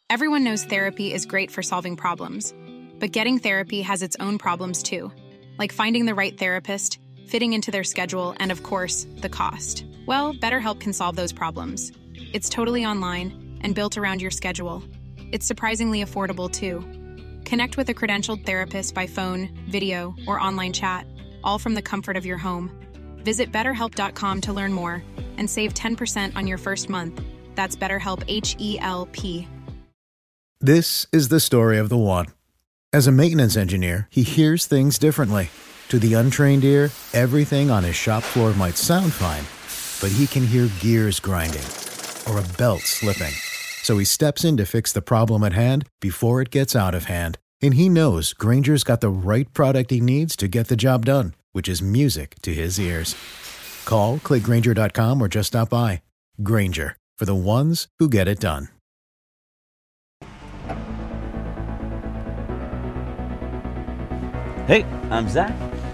Everyone knows therapy is great for solving problems, but getting therapy has its own problems too, like finding the right therapist, fitting into their schedule, and of course, the cost. Well, BetterHelp can solve those problems. It's totally online and built around your schedule. It's surprisingly affordable too. Connect with a credentialed therapist by phone, video, or online chat, all from the comfort of your home. Visit BetterHelp.com to learn more and save 10% on your first month. That's BetterHelp, H-E-L-P. This is the story of the one. As a maintenance engineer, he hears things differently. To the untrained ear, everything on his shop floor might sound fine, but he can hear gears grinding or a belt slipping. So he steps in to fix the problem at hand before it gets out of hand. And he knows Grainger's got the right product he needs to get the job done, which is music to his ears. Call, click Grainger.com, or just stop by. Grainger, for the ones who get it done. Hey, I'm Zach.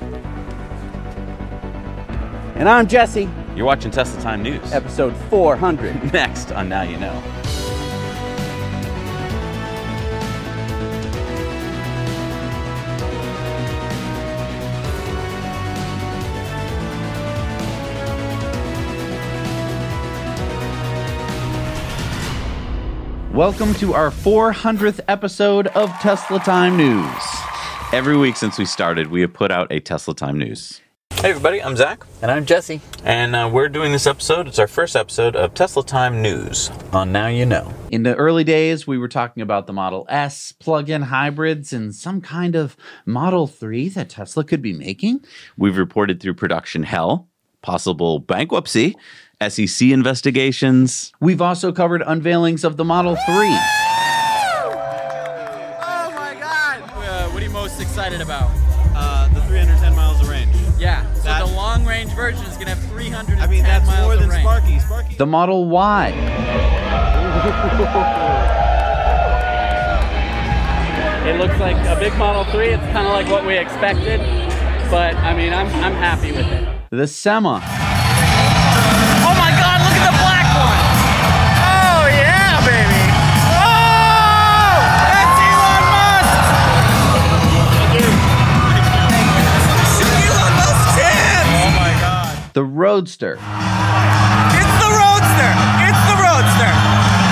And I'm Jesse. You're watching Tesla Time News. Episode 400. Next on Now You Know. Welcome to our 400th episode of Tesla Time News. Every week since we started, we have put out a Tesla Time News. Hey everybody, I'm Zach. And I'm Jesse. And we're doing this episode. It's our first episode of Tesla Time News on Now You Know. In the early days, we were talking about the Model S, plug-in hybrids, and some kind of Model 3 that Tesla could be making. We've reported through production hell, possible bankruptcy, SEC investigations. We've also covered unveilings of the Model 3. Excited about the 310 miles of range. Yeah, so the long range version is gonna have 310 miles of range. I mean, that's more than Sparky. The Model Y. It looks like a big Model 3. It's kind of like what we expected, but I mean, I'm happy with it. The Sema. Oh my God! Look at the black one. Oh yeah, baby. Oh, that's Elon Musk. Elon Musk's hands. Oh my God. The Roadster. It's the Roadster. It's the Roadster.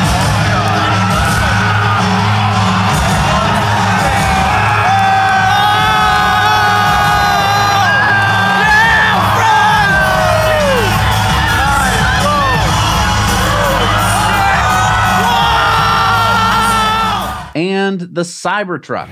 And the Cybertruck.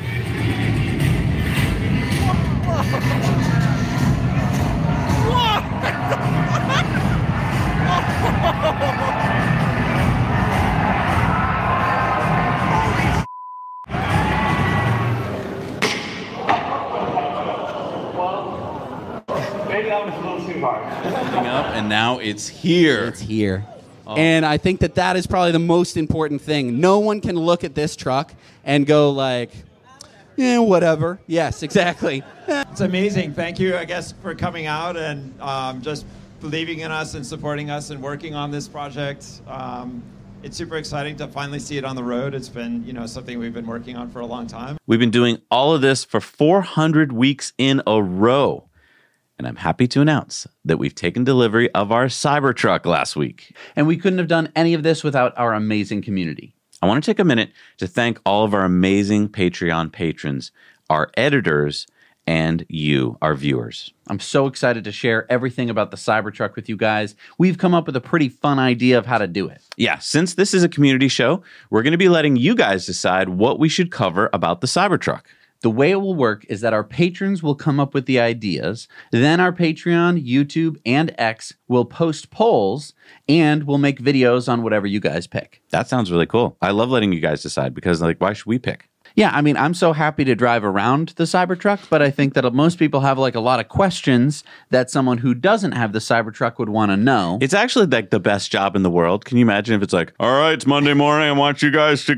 Maybe that was a little too hard. Up, and now it's here. It's here. And I think that is probably the most important thing. No one can look at this truck and go like, whatever. Yes, exactly. It's amazing. Thank you, I guess, for coming out and just believing in us and supporting us and working on this project. It's super exciting to finally see it on the road. It's been, something we've been working on for a long time. We've been doing all of this for 400 weeks in a row. And I'm happy to announce that we've taken delivery of our Cybertruck last week. And we couldn't have done any of this without our amazing community. I want to take a minute to thank all of our amazing Patreon patrons, our editors, and you, our viewers. I'm so excited to share everything about the Cybertruck with you guys. We've come up with a pretty fun idea of how to do it. Yeah, since this is a community show, we're going to be letting you guys decide what we should cover about the Cybertruck. The way it will work is that our patrons will come up with the ideas, then our Patreon, YouTube, and X will post polls, and we'll make videos on whatever you guys pick. That sounds really cool. I love letting you guys decide because, why should we pick? Yeah, I mean, I'm so happy to drive around the Cybertruck, but I think that most people have a lot of questions that someone who doesn't have the Cybertruck would want to know. It's actually the best job in the world. Can you imagine if it's all right, it's Monday morning, I want you guys to go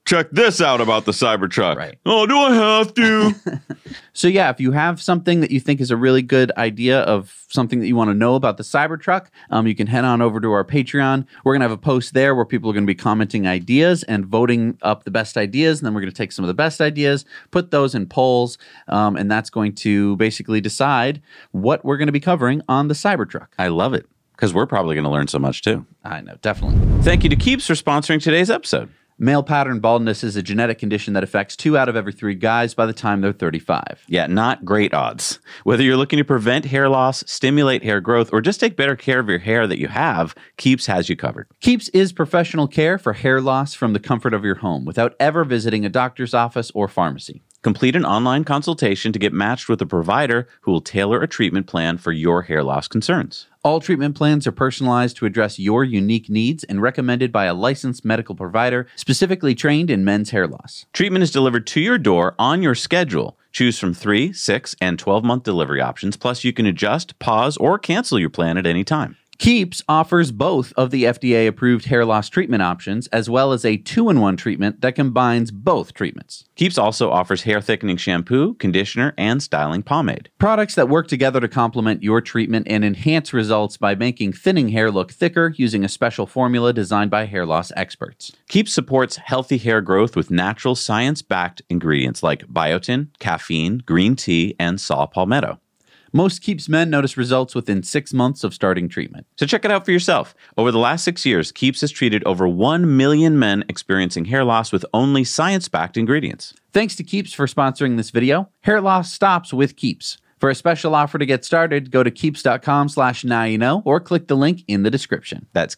check this out about the Cybertruck. Right. Oh, do I have to? So yeah, if you have something that you think is a really good idea of something that you want to know about the Cybertruck, you can head on over to our Patreon. We're going to have a post there where people are going to be commenting ideas and voting up the best ideas. And then we're going to take some of the best ideas, put those in polls, and that's going to basically decide what we're going to be covering on the Cybertruck. I love it, because we're probably going to learn so much too. I know, definitely. Thank you to Keeps for sponsoring today's episode. Male pattern baldness is a genetic condition that affects 2 out of every 3 guys by the time they're 35. Yeah, not great odds. Whether you're looking to prevent hair loss, stimulate hair growth, or just take better care of your hair that you have, Keeps has you covered. Keeps is professional care for hair loss from the comfort of your home without ever visiting a doctor's office or pharmacy. Complete an online consultation to get matched with a provider who will tailor a treatment plan for your hair loss concerns. All treatment plans are personalized to address your unique needs and recommended by a licensed medical provider specifically trained in men's hair loss. Treatment is delivered to your door on your schedule. Choose from 3, 6, and 12-month delivery options, plus you can adjust, pause, or cancel your plan at any time. Keeps offers both of the FDA-approved hair loss treatment options, as well as a 2-in-1 treatment that combines both treatments. Keeps also offers hair thickening shampoo, conditioner, and styling pomade. Products that work together to complement your treatment and enhance results by making thinning hair look thicker using a special formula designed by hair loss experts. Keeps supports healthy hair growth with natural science-backed ingredients like biotin, caffeine, green tea, and saw palmetto. Most Keeps men notice results within 6 months of starting treatment. So check it out for yourself. Over the last 6 years, Keeps has treated over 1 million men experiencing hair loss with only science-backed ingredients. Thanks to Keeps for sponsoring this video. Hair loss stops with Keeps. For a special offer to get started, go to keeps.com/nowyouknow or click the link in the description. That's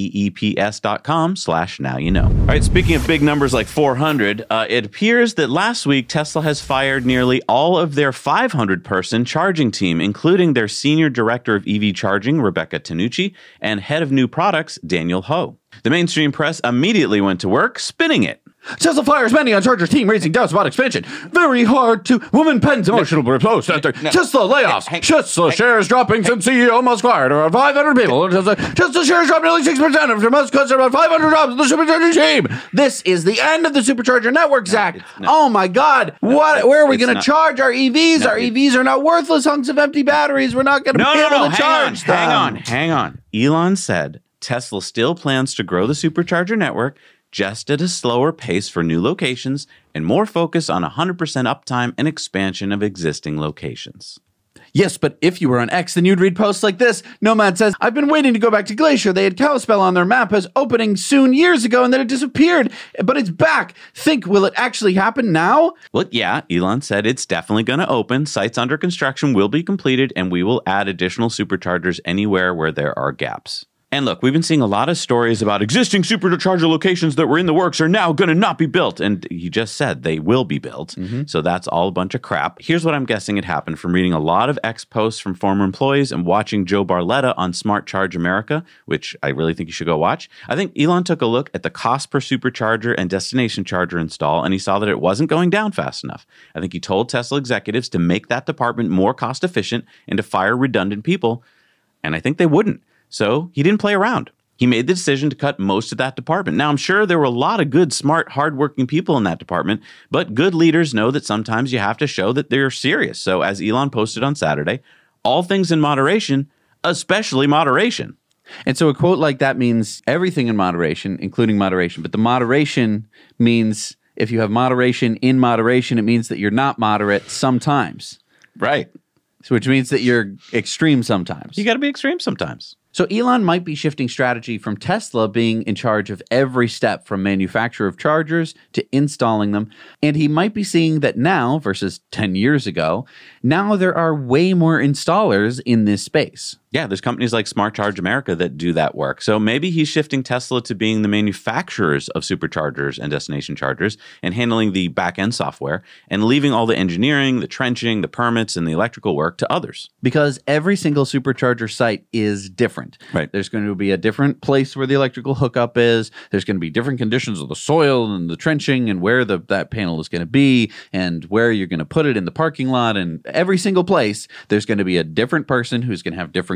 KEEPS.com/nowyouknow. All right, speaking of big numbers like 400, it appears that last week Tesla has fired nearly all of their 500-person charging team, including their senior director of EV charging, Rebecca Tanucci, and head of new products, Daniel Ho. The mainstream press immediately went to work spinning it. Tesla fires many on Charger team, raising doubts about expansion. Very hard to... Woman pens emotional post after Tesla layoffs. Tesla shares dropping since CEO Musk fired around 500 people. Tesla shares dropped nearly 6% after Musk cuts around 500 jobs in the supercharger team. This is the end of the supercharger network, Zach. Oh my God. Where are we going to charge our EVs? Our EVs are not worthless hunks of empty batteries. We're not going to be able to charge them. Hang on. Elon said Tesla still plans to grow the supercharger network, just at a slower pace for new locations and more focus on 100% uptime and expansion of existing locations. Yes, but if you were on X, then you'd read posts like this. Nomad says, I've been waiting to go back to Glacier. They had Kalispell on their map as opening soon years ago, and then it disappeared. But it's back. Think, will it actually happen now? Well, yeah, Elon said it's definitely going to open. Sites under construction will be completed, and we will add additional superchargers anywhere where there are gaps. And look, we've been seeing a lot of stories about existing supercharger locations that were in the works are now going to not be built. And he just said they will be built. So that's all a bunch of crap. Here's what I'm guessing had happened from reading a lot of X posts from former employees and watching Joe Barletta on Smart Charge America, which I really think you should go watch. I think Elon took a look at the cost per supercharger and destination charger install, and he saw that it wasn't going down fast enough. I think he told Tesla executives to make that department more cost efficient and to fire redundant people. And I think they wouldn't. So he didn't play around. He made the decision to cut most of that department. Now, I'm sure there were a lot of good, smart, hardworking people in that department, but good leaders know that sometimes you have to show that they're serious. So as Elon posted on Saturday, all things in moderation, especially moderation. And so a quote like that means everything in moderation, including moderation. But the moderation means if you have moderation in moderation, it means that you're not moderate sometimes. Right. So which means that you're extreme sometimes. You got to be extreme sometimes. So Elon might be shifting strategy from Tesla being in charge of every step from manufacture of chargers to installing them. And he might be seeing that now, versus 10 years ago, now there are way more installers in this space. Yeah, there's companies like Smart Charge America that do that work. So maybe he's shifting Tesla to being the manufacturers of superchargers and destination chargers and handling the back-end software and leaving all the engineering, the trenching, the permits, and the electrical work to others. Because every single supercharger site is different. Right. There's going to be a different place where the electrical hookup is. There's going to be different conditions of the soil and the trenching and where that panel is going to be and where you're going to put it in the parking lot. And every single place, there's going to be a different person who's going to have different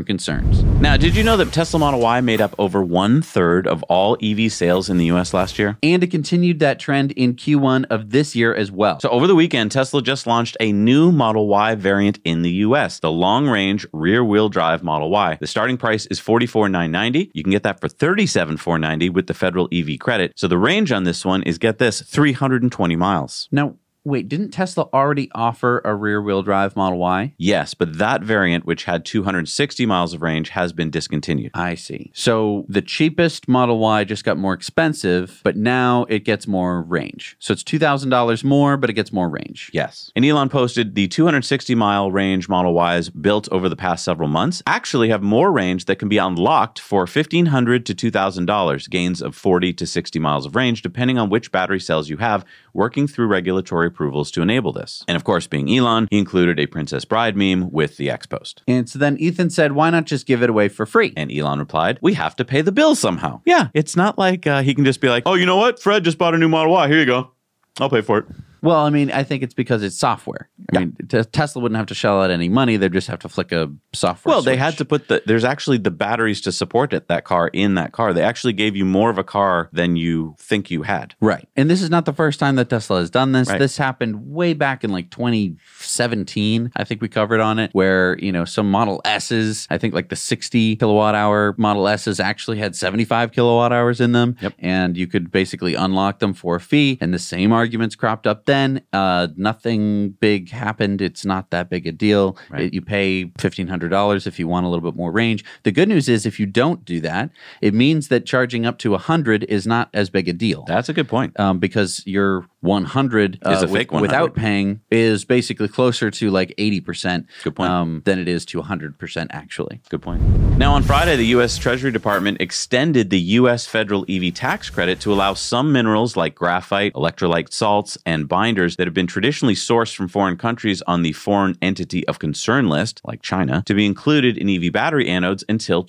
concerns. Now, did you know that Tesla Model Y made up over 1/3 of all EV sales in the US last year? And it continued that trend in Q1 of this year as well. So over the weekend, Tesla just launched a new Model Y variant in the US, the long-range rear-wheel drive Model Y. The starting price is $44,990. You can get that for $37,490 with the federal EV credit. So the range on this one is, get this, 320 miles. Now, wait, didn't Tesla already offer a rear-wheel drive Model Y? Yes, but that variant, which had 260 miles of range, has been discontinued. I see. So the cheapest Model Y just got more expensive, but now it gets more range. So it's $2,000 more, but it gets more range. Yes. And Elon posted the 260-mile range Model Ys built over the past several months actually have more range that can be unlocked for $1,500 to $2,000, gains of 40 to 60 miles of range, depending on which battery cells you have, working through regulatory approvals to enable this. And of course, being Elon, he included a Princess Bride meme with the X post. And so then Ethan said, why not just give it away for free? And Elon replied, we have to pay the bill somehow. Yeah, it's not like he can just be like, oh, you know what? Fred just bought a new Model Y. Here you go. I'll pay for it. Well, I mean, I think it's because it's software. I mean, Tesla wouldn't have to shell out any money. They'd just have to flick a software Well, switch. they had to put there's actually the batteries to support that car in that car. They actually gave you more of a car than you think you had. Right. And this is not the first time that Tesla has done this. Right. This happened way back in like 2017. I think we covered on it where, some Model S's, I think like the 60 kilowatt hour Model S's actually had 75 kilowatt hours in them. Yep. And you could basically unlock them for a fee. And the same arguments cropped up then. Nothing big happened. It's not that big a deal. Right. You pay $1,500 if you want a little bit more range. The good news is if you don't do that, it means that charging up to 100 is not as big a deal. That's a good point. Because your 100 is a fake 100. Without paying is basically closer to like 80%. Good point. Than it is to 100% actually. Good point. Now, on Friday, the U.S. Treasury Department extended the U.S. federal EV tax credit to allow some minerals like graphite, electrolyte salts, and binders that have been traditionally sourced from foreign countries on the Foreign Entity of Concern list, like China, to be included in EV battery anodes until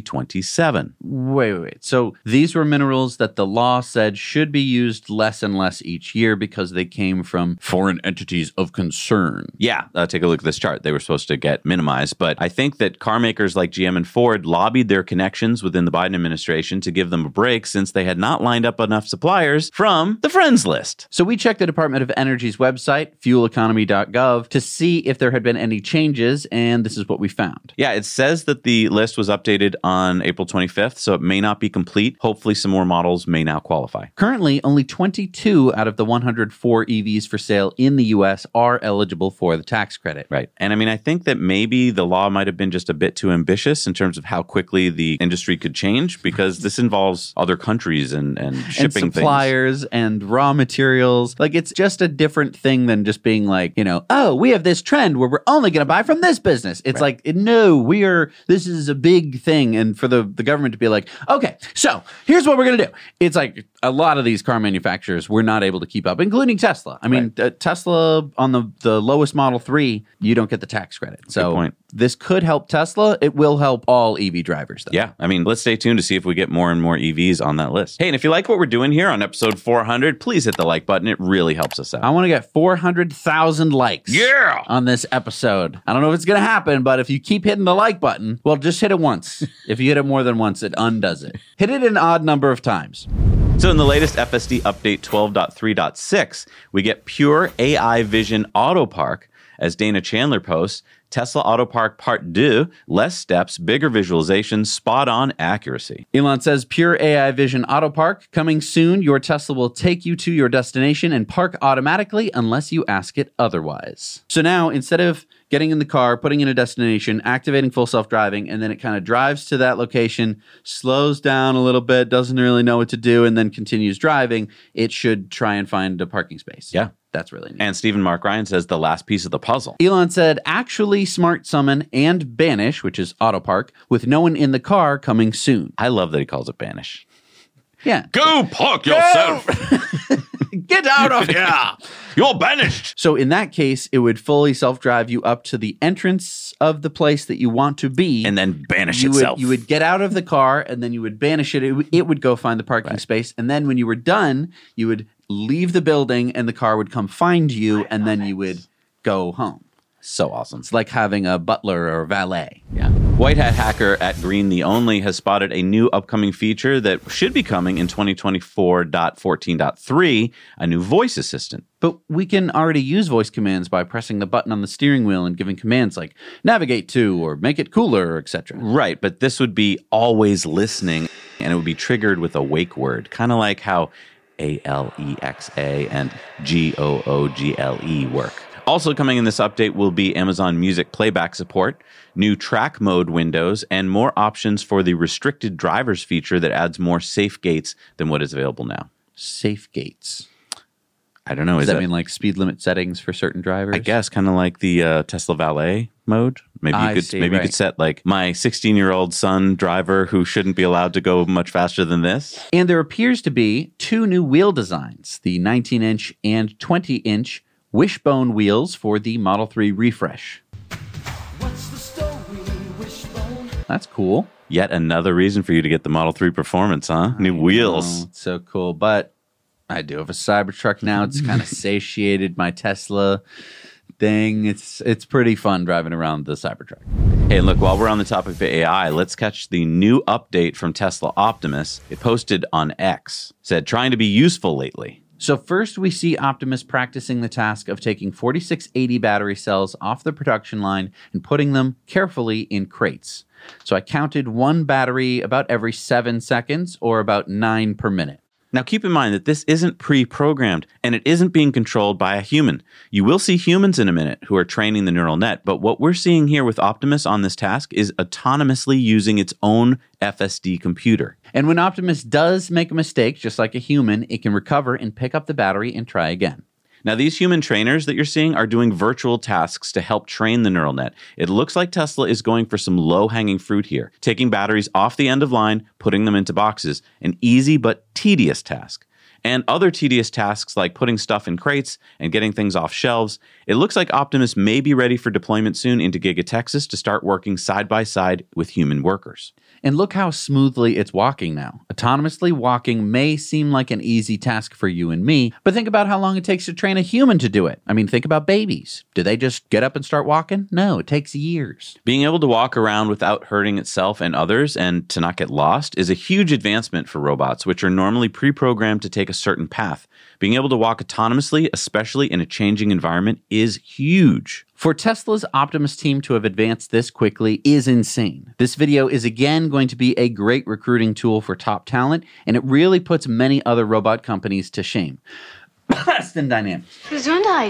2027. Wait. So these were minerals that the law said should be used less and less each year because they came from foreign entities of concern. Yeah, take a look at this chart. They were supposed to get minimized, but I think that car makers like GM and Ford lobbied their connections within the Biden administration to give them a break since they had not lined up enough suppliers from the friends list. So we checked the Department of Energy's website, fueleconomy.gov, to see if there had been any changes, and this is what we found. Yeah, it says that the list was updated on April 25th, so it may not be complete. Hopefully some more models may now qualify. Currently, only 22 out of the 104 EVs for sale in the U.S. are eligible for the tax credit. Right. And I mean, I think that maybe the law might have been just a bit too ambitious in terms of how quickly the industry could change, because this involves other countries and shipping and suppliers things. And raw materials. Like, it's just a different thing than just being like, oh, we have this trend where we're only going to buy from this business. It's right. like, no, this is a big thing. And for the government to be like, okay, so here's what we're going to do. It's like a lot of these car manufacturers were not able to keep up, including Tesla. I mean, right. Tesla on the lowest Model 3, you don't get the tax credit. So good point. This could help Tesla. It will help all EV drivers, though. Yeah. I mean, let's stay tuned to see if we get more and more EVs on that list. Hey, and if you like what we're doing here on episode 400, please hit the like button. It really helps us out. I want to get 400,000 likes. Yeah! On this episode. I don't know if it's going to happen, but if you keep hitting the like button, well, just hit it once. If you hit it more than once, it undoes it. Hit it an odd number of times. So in the latest FSD update 12.3.6, we get pure AI Vision Auto Park. As Dana Chandler posts, Tesla Auto Park Part 2, less steps, bigger visualization, spot-on accuracy. Elon says, Pure AI Vision Auto Park, coming soon. Your Tesla will take you to your destination and park automatically unless you ask it otherwise. So now, instead of getting in the car, putting in a destination, activating full self-driving, and then it kind of drives to that location, slows down a little bit, doesn't really know what to do, and then continues driving, it should try and find a parking space. Yeah. That's really neat. And Stephen Mark Ryan says the last piece of the puzzle. Elon said, actually smart summon and banish, which is auto park, with no one in the car coming soon. I love that he calls it banish. Yeah. Go park yourself. Get out of here. You're banished. So in that case, it would fully self-drive you up to the entrance of the place that you want to be. And then banish you itself. You would get out of the car, and then you would banish it. It would go find the parking space. And then when you were done, you would leave the building, and the car would come find you, and then you would go home. So awesome. It's like having a butler or valet. Yeah. White Hat Hacker at Green the Only has spotted a new upcoming feature that should be coming in 2024.14.3, a new voice assistant. But we can already use voice commands by pressing the button on the steering wheel and giving commands like navigate to or make it cooler, etc. Right, but this would be always listening, and it would be triggered with a wake word, kind of like how ALEXA and GOOGLE work. Also coming in this update will be Amazon Music playback support, new track mode windows, and more options for the restricted drivers feature that adds more safe gates than what is available now. Safe gates. I don't know. Does that mean like speed limit settings for certain drivers? I guess kind of like the Tesla Valet mode. Maybe you could set like my 16-year-old son driver who shouldn't be allowed to go much faster than this. And there appears to be two new wheel designs, the 19-inch and 20-inch Wishbone wheels for the Model 3 refresh. What's the story, Wishbone? That's cool. Yet another reason for you to get the Model 3 Performance, huh? New wheels. It's so cool. But I do have a Cybertruck now. It's kind of satiated my Tesla thing. It's pretty fun driving around the Cybertruck. Hey, look, while we're on the topic of AI, let's catch the new update from Tesla Optimus. It posted on X. Said, trying to be useful lately. So first we see Optimus practicing the task of taking 4680 battery cells off the production line and putting them carefully in crates. So I counted one battery about every 7 seconds, or about 9 per minute. Now keep in mind that this isn't pre-programmed and it isn't being controlled by a human. You will see humans in a minute who are training the neural net, but what we're seeing here with Optimus on this task is autonomously using its own FSD computer. And when Optimus does make a mistake, just like a human, it can recover and pick up the battery and try again. Now, these human trainers that you're seeing are doing virtual tasks to help train the neural net. It looks like Tesla is going for some low-hanging fruit here, taking batteries off the end of line, putting them into boxes, an easy but tedious task. And other tedious tasks like putting stuff in crates and getting things off shelves. It looks like Optimus may be ready for deployment soon into Giga Texas to start working side by side with human workers. And look how smoothly it's walking now. Autonomously walking may seem like an easy task for you and me, but think about how long it takes to train a human to do it. I mean, think about babies. Do they just get up and start walking? No, it takes years. Being able to walk around without hurting itself and others and to not get lost is a huge advancement for robots, which are normally pre-programmed to take a certain path. Being able to walk autonomously, especially in a changing environment, is huge. For Tesla's Optimus team to have advanced this quickly is insane. This video is again going to be a great recruiting tool for top talent, and it really puts many other robot companies to shame. Boston Dynamics. Gesundheit.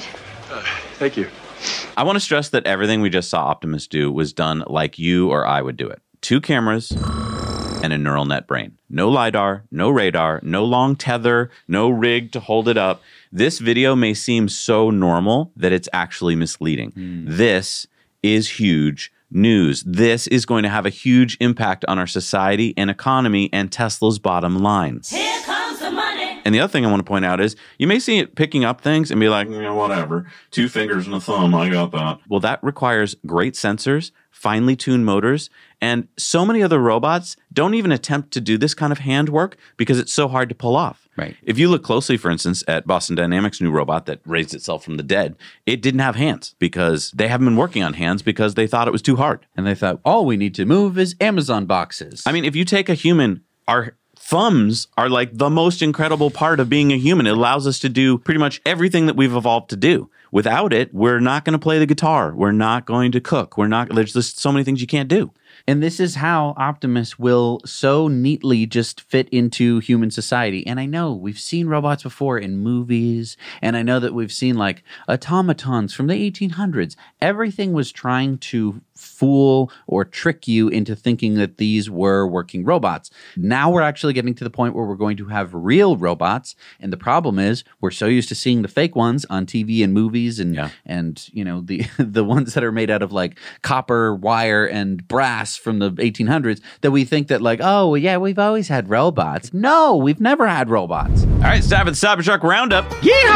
Thank you. I want to stress that everything we just saw Optimus do was done like you or I would do it. 2 cameras and a neural net brain. No LiDAR, no radar, no long tether, no rig to hold it up. This video may seem so normal that it's actually misleading. This is huge news. This is going to have a huge impact on our society and economy and Tesla's bottom line. Here comes the money. And the other thing I want to point out is you may see it picking up things and be like, whatever, 2 fingers and a thumb, I got that. Well, that requires great sensors, finely tuned motors, and so many other robots don't even attempt to do this kind of handwork because it's so hard to pull off. Right. If you look closely, for instance, at Boston Dynamics' new robot that raised itself from the dead, it didn't have hands because they haven't been working on hands because they thought it was too hard. And they thought, all we need to move is Amazon boxes. I mean, if you take a human, our thumbs are like the most incredible part of being a human. It allows us to do pretty much everything that we've evolved to do. Without it, we're not going to play the guitar. We're not going to cook. There's just so many things you can't do. And this is how Optimus will so neatly just fit into human society. And I know we've seen robots before in movies, and I know that we've seen like automatons from the 1800s. Everything was trying to fool or trick you into thinking that these were working robots. Now we're actually getting to the point where we're going to have real robots, and the problem is we're so used to seeing the fake ones on TV and movies and you know the ones that are made out of like copper wire and brass from the 1800s that we think that like, oh yeah, we've always had robots. No, we've never had robots. All right, it's time for the Cybertruck Roundup.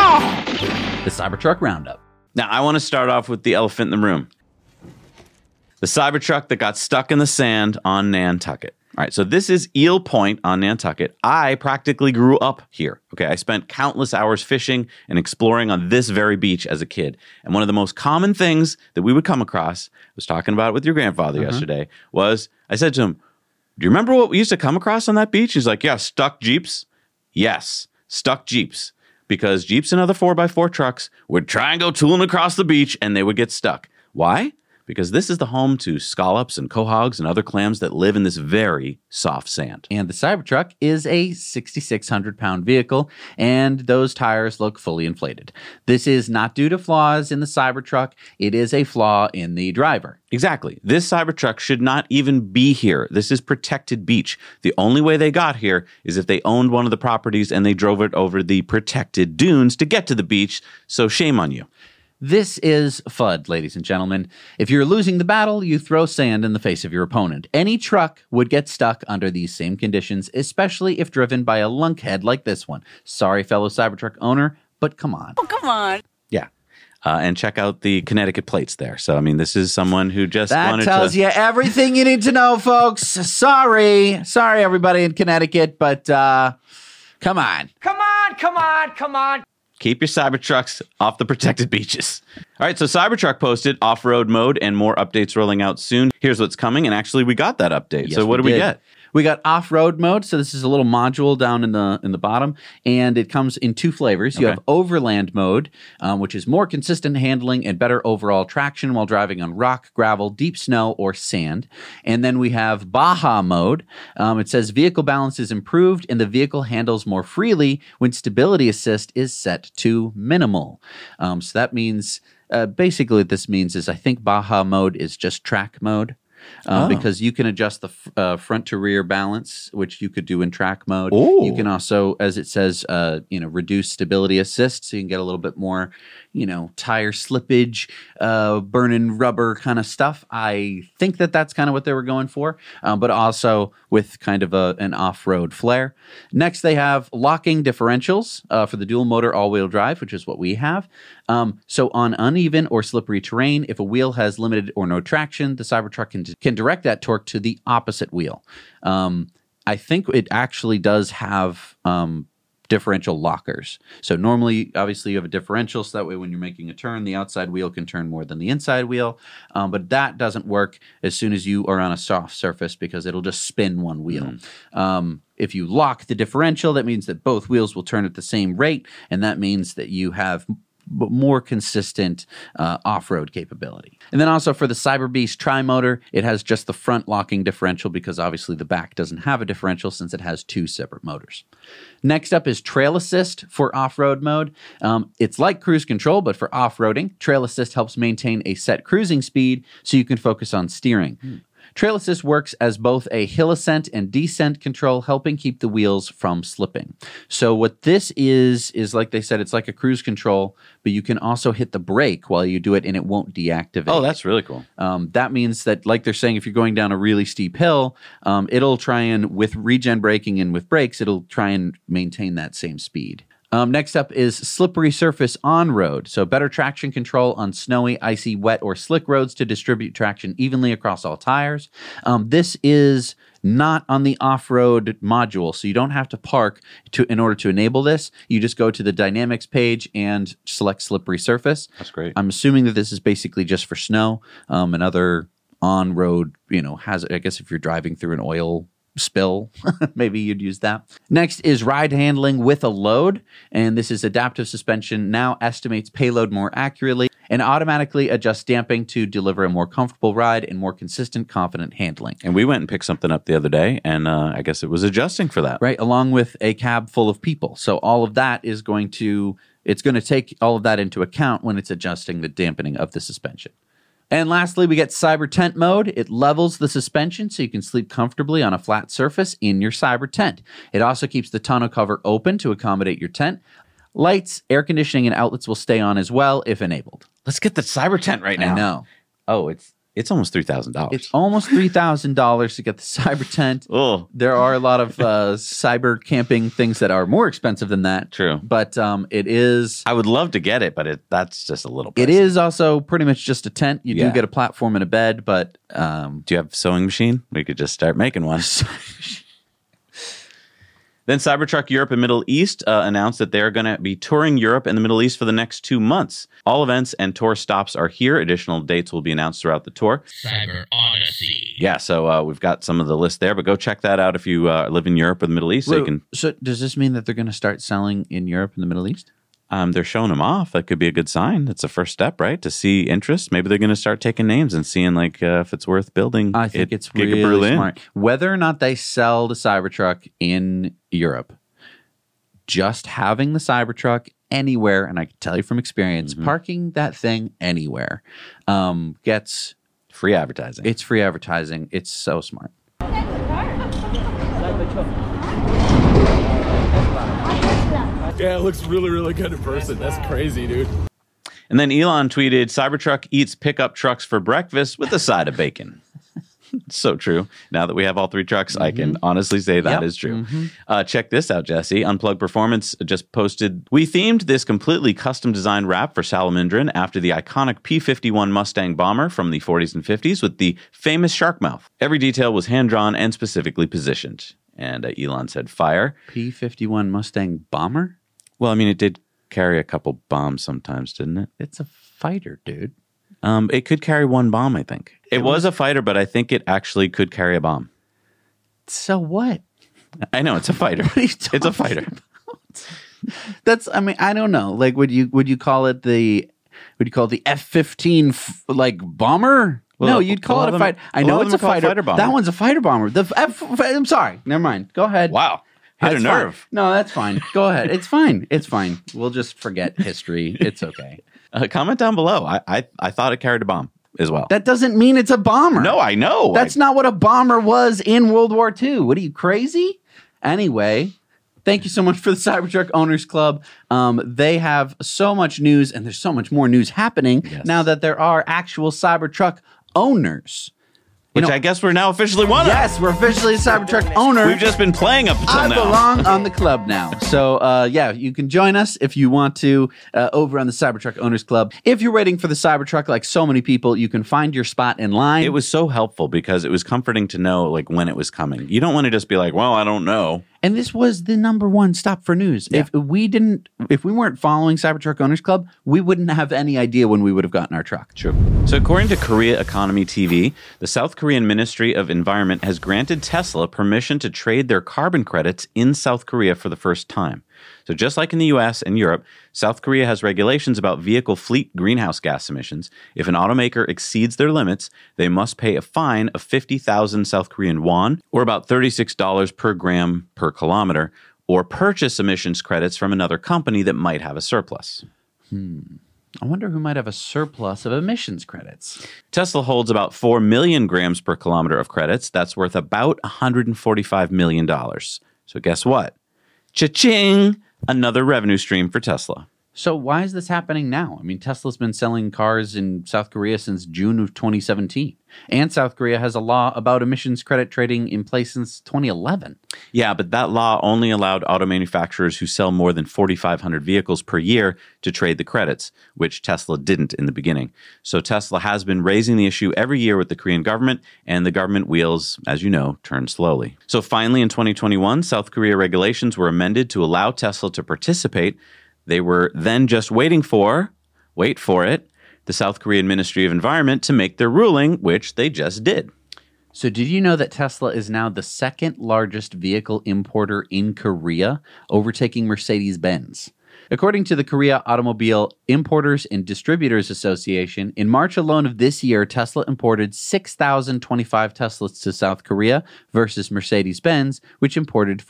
Yeehaw! The Cybertruck Roundup. Now, I want to start off with the elephant in the room. The Cybertruck that got stuck in the sand on Nantucket. All right, so this is Eel Point on Nantucket. I practically grew up here. Okay, I spent countless hours fishing and exploring on this very beach as a kid. And one of the most common things that we would come across, I was talking about it with your grandfather yesterday, was I said to him, do you remember what we used to come across on that beach? He's like, yeah, stuck Jeeps. Yes, stuck Jeeps. Because Jeeps and other 4x4 trucks would try and go tooling across the beach and they would get stuck. Why? Because this is the home to scallops and quahogs and other clams that live in this very soft sand. And the Cybertruck is a 6,600-pound vehicle, and those tires look fully inflated. This is not due to flaws in the Cybertruck. It is a flaw in the driver. Exactly. This Cybertruck should not even be here. This is protected beach. The only way they got here is if they owned one of the properties and they drove it over the protected dunes to get to the beach, so shame on you. This is FUD, ladies and gentlemen. If you're losing the battle, you throw sand in the face of your opponent. Any truck would get stuck under these same conditions, especially if driven by a lunkhead like this one. Sorry, fellow Cybertruck owner, but come on. Oh, come on. Yeah. And check out the Connecticut plates there. So, I mean, this is someone who just wanted to... That tells you everything you need to know, folks. Sorry, everybody in Connecticut, but come on. Come on. Keep your Cybertrucks off the protected beaches. All right, so Cybertruck posted off-road mode and more updates rolling out soon. Here's what's coming, and actually we got that update. Yes, so what do we get? We got off-road mode, so this is a little module down in the bottom, and it comes in two flavors. You have overland mode, which is more consistent handling and better overall traction while driving on rock, gravel, deep snow, or sand. And then we have Baja mode. It says vehicle balance is improved and the vehicle handles more freely when stability assist is set to minimal. So that means, basically what this means is I think Baja mode is just track mode. Because you can adjust the front to rear balance, which you could do in track mode. Ooh. You can also, as it says, reduce stability assist, so you can get a little bit more, tire slippage, burning rubber kind of stuff. I think that's kind of what they were going for, but also with kind of an off-road flair. Next, they have locking differentials for the dual motor all-wheel drive, which is what we have. So on uneven or slippery terrain, if a wheel has limited or no traction, the Cybertruck can direct that torque to the opposite wheel. I think it actually does have differential lockers. So normally, obviously, you have a differential, so that way when you're making a turn, the outside wheel can turn more than the inside wheel. But that doesn't work as soon as you are on a soft surface because it'll just spin one wheel. If you lock the differential, that means that both wheels will turn at the same rate, and that means that you have more consistent off-road capability. And then also for the Cyberbeast Tri-Motor, it has just the front locking differential because obviously the back doesn't have a differential since it has two separate motors. Next up is Trail Assist for off-road mode. It's like cruise control, but for off-roading. Trail Assist helps maintain a set cruising speed so you can focus on steering. Trail Assist works as both a hill ascent and descent control, helping keep the wheels from slipping. So what this is like they said, it's like a cruise control, but you can also hit the brake while you do it and it won't deactivate. Oh, that's really cool. That means that, like they're saying, if you're going down a really steep hill, it'll try and, with regen braking and with brakes, it'll try and maintain that same speed. Next up is slippery surface on-road. So better traction control on snowy, icy, wet, or slick roads to distribute traction evenly across all tires. This is not on the off-road module, so you don't have to park in order to enable this. You just go to the dynamics page and select slippery surface. That's great. I'm assuming that this is basically just for snow and other on-road, hazard. I guess if you're driving through an oil spill, maybe you'd use that. Next is ride handling with a load, and this is adaptive suspension now estimates payload more accurately and automatically adjusts damping to deliver a more comfortable ride and more consistent, confident handling. And we went and picked something up the other day, and I guess it was adjusting for that. Right, along with a cab full of people. So all of that is going to take all of that into account when it's adjusting the dampening of the suspension. And lastly, we get Cyber Tent mode. It levels the suspension so you can sleep comfortably on a flat surface in your Cyber Tent. It also keeps the tonneau cover open to accommodate your tent. Lights, air conditioning, and outlets will stay on as well if enabled. Let's get the Cyber Tent right now. I know. Oh, It's almost $3,000. It's almost $3,000 to get the cyber tent. Oh, There are a lot of cyber camping things that are more expensive than that. True. But it is... I would love to get it, but that's just a little pricey. It is also pretty much just a tent. You do Yeah. get a platform and a bed, but... Do you have a sewing machine? We could just start making one. Then Cybertruck Europe and Middle East announced that they're going to be touring Europe and the Middle East for the next 2 months. All events and tour stops are here. Additional dates will be announced throughout the tour. Cyber Odyssey. Yeah, so we've got some of the list there, but go check that out if you live in Europe or the Middle East. So does this mean that they're going to start selling in Europe and the Middle East? They're showing them off. That could be a good sign. That's a first step, right? To see interest. Maybe they're going to start taking names and seeing if it's worth building. I think it's Giga really Berlin. smart. Whether or not they sell the Cybertruck in Europe, just having the Cybertruck anywhere, and I can tell you from experience, parking that thing anywhere gets free advertising. It's free advertising. It's so smart. Yeah, it looks really, really good in person. That's crazy, dude. And then Elon tweeted, Cybertruck eats pickup trucks for breakfast with a side of bacon. So true. Now that we have all 3 trucks, I can honestly say that is true. Check this out, Jesse. Unplugged Performance just posted, we themed this completely custom designed wrap for Salamandrin after the iconic P-51 Mustang bomber from the 40s and 50s with the famous shark mouth. Every detail was hand-drawn and specifically positioned. And Elon said, fire. P-51 Mustang bomber? Well, I mean, it did carry a couple bombs sometimes, didn't it? It's a fighter, dude. It could carry 1 bomb, I think. It was a fighter, but I think it actually could carry a bomb. So what? I know, it's a fighter. It's a fighter. That's, I mean, I don't know. Like, would you call it the F-15 like bomber? Well, no, you'd call it a fighter. I know it's a fighter bomber. That one's a fighter bomber. I'm sorry. Never mind. Go ahead. Wow. Hit a nerve. Fine. No, that's fine. Go ahead. It's fine. It's fine. We'll just forget history. It's okay. Comment down below. I thought it carried a bomb as well. That doesn't mean it's a bomber. No, I know. That's not what a bomber was in World War II. What are you, crazy? Anyway, thank you so much for the Cybertruck Owners Club. They have so much news, and there's so much more news happening now that there are actual Cybertruck owners. Which I guess we're now officially one of. Yes, we're officially a Cybertruck owner. We've just been playing up until I now. belong on the club now. So, yeah, you can join us if you want to over on the Cybertruck Owners Club. If you're waiting for the Cybertruck, like so many people, you can find your spot in line. It was so helpful because it was comforting to know like when it was coming. You don't want to just be like, well, I don't know. And this was the #1 stop for news. Yeah. If we weren't following Cybertruck Owners Club, we wouldn't have any idea when we would have gotten our truck. True. So according to Korea Economy TV, the South Korean Ministry of Environment has granted Tesla permission to trade their carbon credits in South Korea for the first time. So just like in the US and Europe, South Korea has regulations about vehicle fleet greenhouse gas emissions. If an automaker exceeds their limits, they must pay a fine of 50,000 South Korean won, or about $36 per gram per kilometer, or purchase emissions credits from another company that might have a surplus. I wonder who might have a surplus of emissions credits. Tesla holds about 4 million grams per kilometer of credits. That's worth about $145 million. So guess what? Cha-ching! Another revenue stream for Tesla. So why is this happening now? I mean, Tesla's been selling cars in South Korea since June of 2017. And South Korea has a law about emissions credit trading in place since 2011. Yeah, but that law only allowed auto manufacturers who sell more than 4,500 vehicles per year to trade the credits, which Tesla didn't in the beginning. So Tesla has been raising the issue every year with the Korean government, and the government wheels, as you know, turn slowly. So finally, in 2021, South Korea regulations were amended to allow Tesla to participate. They were then just waiting for, wait for it, the South Korean Ministry of Environment to make their ruling, which they just did. So did you know that Tesla is now the second largest vehicle importer in Korea, overtaking Mercedes-Benz? According to the Korea Automobile Importers and Distributors Association, in March alone of this year, Tesla imported 6,025 Teslas to South Korea versus Mercedes-Benz, which imported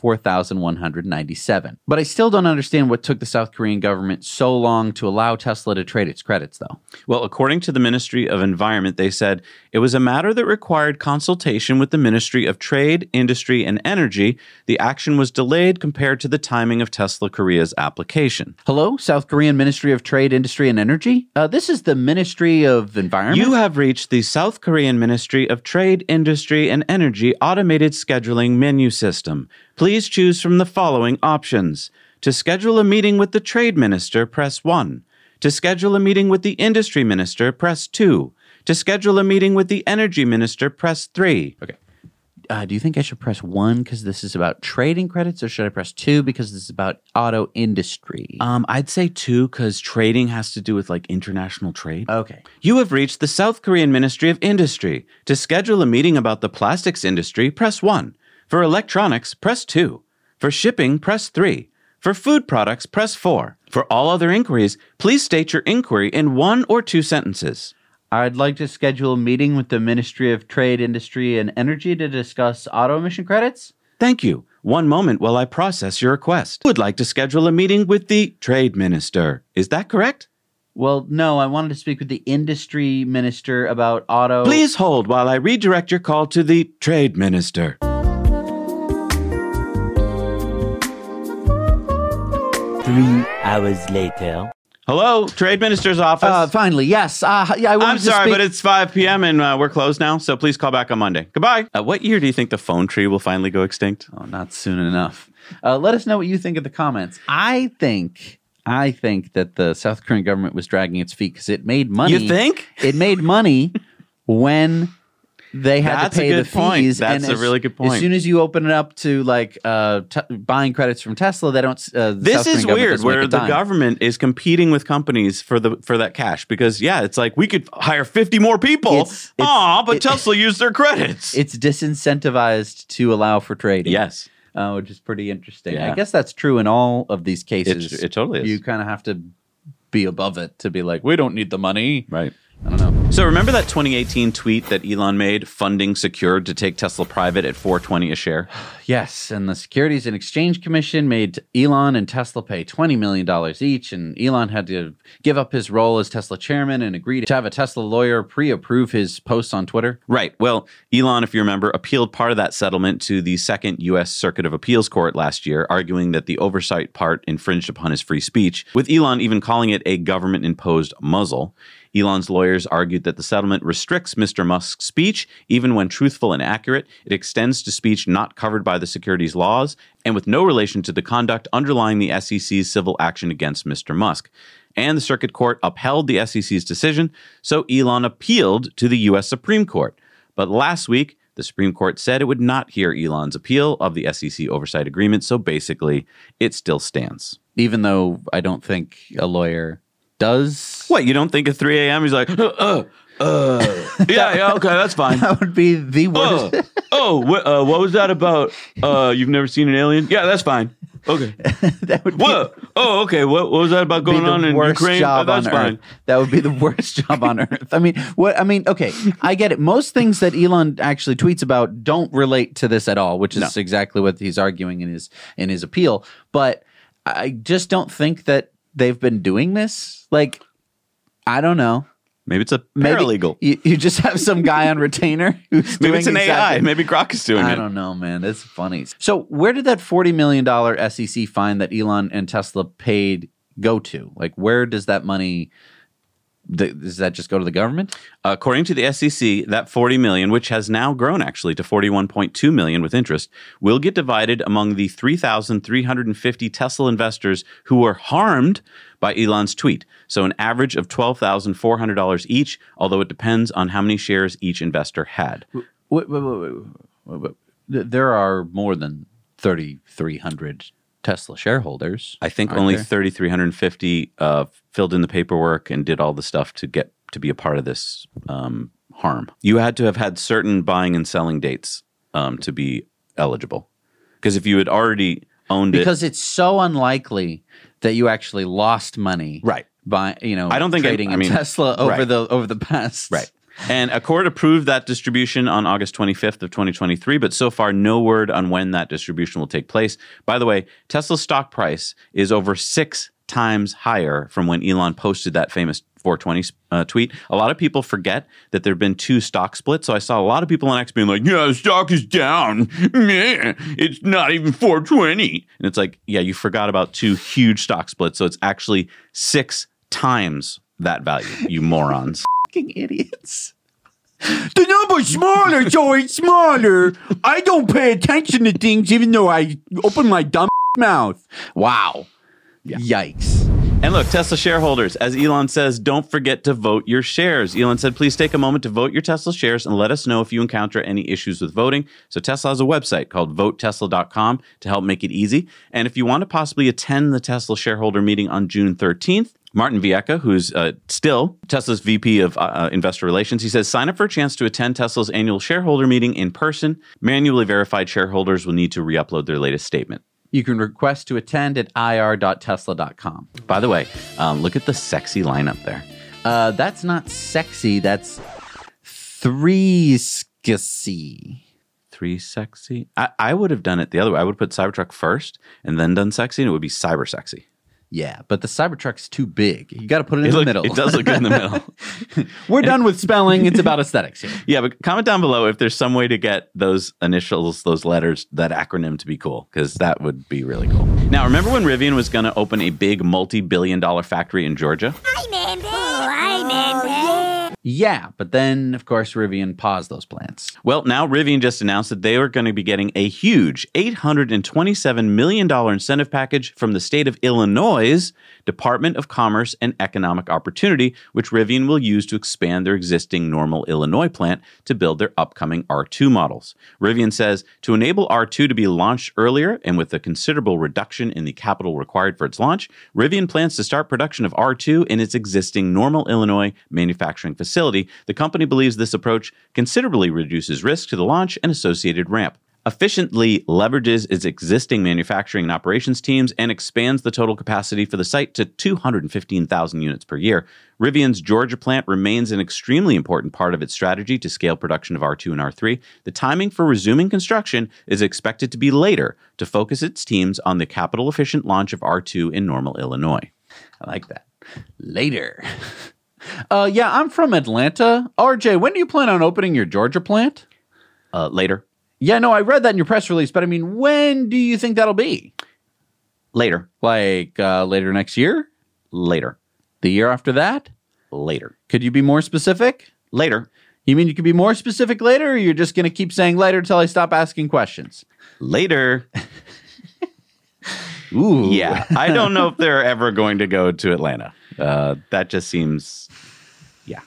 4,197. But I still don't understand what took the South Korean government so long to allow Tesla to trade its credits, though. Well, according to the Ministry of Environment, they said it was a matter that required consultation with the Ministry of Trade, Industry, and Energy. The action was delayed compared to the timing of Tesla Korea's application. extension. Hello, South Korean Ministry of Trade, Industry, and Energy. This is the Ministry of Environment. You have reached the South Korean Ministry of Trade, Industry, and Energy automated scheduling menu system. Please choose from the following options. To schedule a meeting with the Trade Minister, press 1. To schedule a meeting with the Industry Minister, press 2. To schedule a meeting with the Energy Minister, press 3. Okay. Do you think I should press 1 because this is about trading credits, or should I press 2 because this is about auto industry? I'd say 2 because trading has to do with like international trade. Okay. You have reached the South Korean Ministry of Industry. To schedule a meeting about the plastics industry, press 1. For electronics, press 2. For shipping, press 3. For food products, press 4. For all other inquiries, please state your inquiry in 1 or 2 sentences. I'd like to schedule a meeting with the Ministry of Trade, Industry, and Energy to discuss auto emission credits. Thank you. One moment while I process your request. Would like to schedule a meeting with the Trade Minister. Is that correct? Well, no, I wanted to speak with the Industry Minister about auto... Please hold while I redirect your call to the Trade Minister. 3 hours later. Hello, Trade Minister's office. Finally, yes. I'm sorry, but it's 5 p.m. and we're closed now, so please call back on Monday. Goodbye. What year do you think the phone tree will finally go extinct? Oh, not soon enough. Let us know what you think of the comments. I think that the South Korean government was dragging its feet because it made money. You think? It made money when they had to pay the fees. That's a really good point. As soon as you open it up to like buying credits from Tesla, they don't. This is weird, where the government is competing with companies for that cash because it's like we could hire 50 more people. But Tesla used their credits. It's disincentivized to allow for trading. Yes. Which is pretty interesting. Yeah. I guess that's true in all of these cases. It totally is. You kind of have to be above it to be like, we don't need the money. Right. I don't know. So remember that 2018 tweet that Elon made, funding secured to take Tesla private at $4.20 a share? Yes, and the Securities and Exchange Commission made Elon and Tesla pay $20 million each, and Elon had to give up his role as Tesla chairman and agreed to have a Tesla lawyer pre-approve his posts on Twitter. Right. Well, Elon, if you remember, appealed part of that settlement to the Second U.S. Circuit of Appeals Court last year, arguing that the oversight part infringed upon his free speech, with Elon even calling it a government-imposed muzzle. Elon's lawyers argued that the settlement restricts Mr. Musk's speech, even when truthful and accurate. It extends to speech not covered by the securities laws and with no relation to the conduct underlying the SEC's civil action against Mr. Musk. And the Circuit Court upheld the SEC's decision, so Elon appealed to the U.S. Supreme Court. But last week, the Supreme Court said it would not hear Elon's appeal of the SEC oversight agreement, so basically, it still stands. Even though I don't think a lawyer does. What, you don't think at 3 a.m. he's like, yeah, okay, that's fine. That would be the worst. What was that about? You've never seen an alien? Yeah, that's fine. Okay. That would be okay. What was that about going on in Ukraine? That's fine. Earth. That would be the worst job on earth. Okay, I get it. Most things that Elon actually tweets about don't relate to this at all, which is exactly what he's arguing in his appeal. But I just don't think that they've been doing this. Like, I don't know. Maybe it's a paralegal. Maybe you just have some guy on retainer who's Maybe it's an AI. Maybe Grok is doing it. I don't know, man. That's funny. So where did that $40 million SEC fine that Elon and Tesla paid go to? Like, where does that money... Does that just go to the government? According to the SEC, that $40 million, which has now grown actually to $41.2 million with interest, will get divided among the 3,350 Tesla investors who were harmed by Elon's tweet. So an average of $12,400 each, although it depends on how many shares each investor had. Wait. There are more than 3,300 Tesla shareholders. I think only 3,350 filled in the paperwork and did all the stuff to get to be a part of this harm. You had to have had certain buying and selling dates to be eligible. Because if you had already owned because it's so unlikely that you actually lost money, right? By I don't think trading in Tesla over the past, right? And a court approved that distribution on August 25th of 2023, but so far no word on when that distribution will take place. By the way, Tesla's stock price is over $6 times higher from when Elon posted that famous 420 tweet. A lot of people forget that there have been 2 stock splits. So I saw a lot of people on X being like, yeah, the stock is down. Meh, it's not even 420. And it's like, yeah, you forgot about 2 huge stock splits. So it's actually 6 times that value, you morons. Fucking idiots. The number's smaller, so it's smaller. I don't pay attention to things even though I open my dumb mouth. Wow. Yeah. Yikes. And look, Tesla shareholders, as Elon says, don't forget to vote your shares. Elon said, please take a moment to vote your Tesla shares and let us know if you encounter any issues with voting. So Tesla has a website called votetesla.com to help make it easy. And if you want to possibly attend the Tesla shareholder meeting on June 13th, Martin Viecha, who's still Tesla's VP of Investor Relations, he says, sign up for a chance to attend Tesla's annual shareholder meeting in person. Manually verified shareholders will need to re-upload their latest statement. You can request to attend at ir.tesla.com. By the way, look at the sexy lineup there. That's not sexy. That's three-sexy. 3 sexy? I would have done it the other way. I would have put Cybertruck first and then done sexy, and it would be cyber sexy. Yeah, but the Cybertruck's too big. You got to put it in the middle. It does look good in the middle. We're done with spelling. It's about aesthetics here. Yeah, but comment down below if there's some way to get those initials, those letters, that acronym to be cool, because that would be really cool. Now, remember when Rivian was going to open a big multi-billion-dollar factory in Georgia? I remember. I remember. Yeah, but then, of course, Rivian paused those plans. Well, now Rivian just announced that they were going to be getting a huge $827 million incentive package from the state of Illinois' Department of Commerce and Economic Opportunity, which Rivian will use to expand their existing Normal, Illinois plant to build their upcoming R2 models. Rivian says to enable R2 to be launched earlier and with a considerable reduction in the capital required for its launch, Rivian plans to start production of R2 in its existing Normal, Illinois manufacturing facility. The company believes this approach considerably reduces risk to the launch and associated ramp, efficiently leverages its existing manufacturing and operations teams, and expands the total capacity for the site to 215,000 units per year. Rivian's Georgia plant remains an extremely important part of its strategy to scale production of R2 and R3. The timing for resuming construction is expected to be later to focus its teams on the capital-efficient launch of R2 in Normal, Illinois. I like that. Later. Yeah, I'm from Atlanta. RJ, when do you plan on opening your Georgia plant? Later. Yeah, no, I read that in your press release, but I mean, when do you think that'll be? Later. Like later next year? Later. The year after that? Later. Could you be more specific? Later. You mean you could be more specific later, or you're just going to keep saying later until I stop asking questions? Later. Ooh. Yeah, I don't know if they're ever going to go to Atlanta. That just seems, yeah.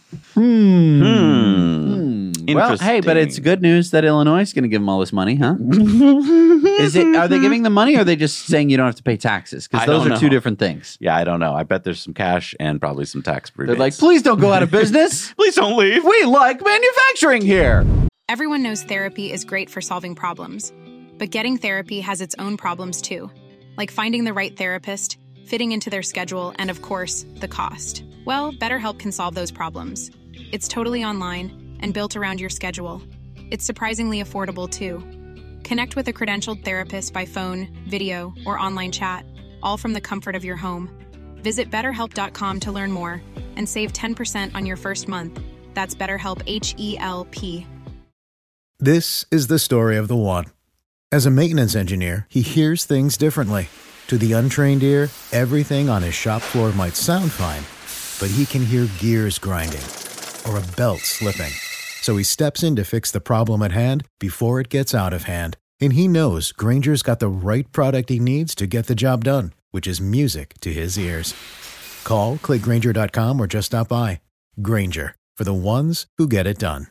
Well, hey, but it's good news that Illinois is going to give them all this money, huh? Are they giving them money, or are they just saying you don't have to pay taxes? Because those are 2 different things. Yeah, I don't know. I bet there's some cash and probably some tax rebates. They're like, please don't go out of business. Please don't leave. We like manufacturing here. Everyone knows therapy is great for solving problems, but getting therapy has its own problems too, like finding the right therapist, fitting into their schedule, and of course, the cost. Well, BetterHelp can solve those problems. It's totally online and built around your schedule. It's surprisingly affordable too. Connect with a credentialed therapist by phone, video, or online chat, all from the comfort of your home. Visit BetterHelp.com to learn more and save 10% on your first month. That's BetterHelp, H-E-L-P. This is the story of the one. As a maintenance engineer, he hears things differently. To the untrained ear, everything on his shop floor might sound fine, but he can hear gears grinding or a belt slipping. So he steps in to fix the problem at hand before it gets out of hand. And he knows Grainger's got the right product he needs to get the job done, which is music to his ears. Call, click Grainger.com, or just stop by. Grainger, for the ones who get it done.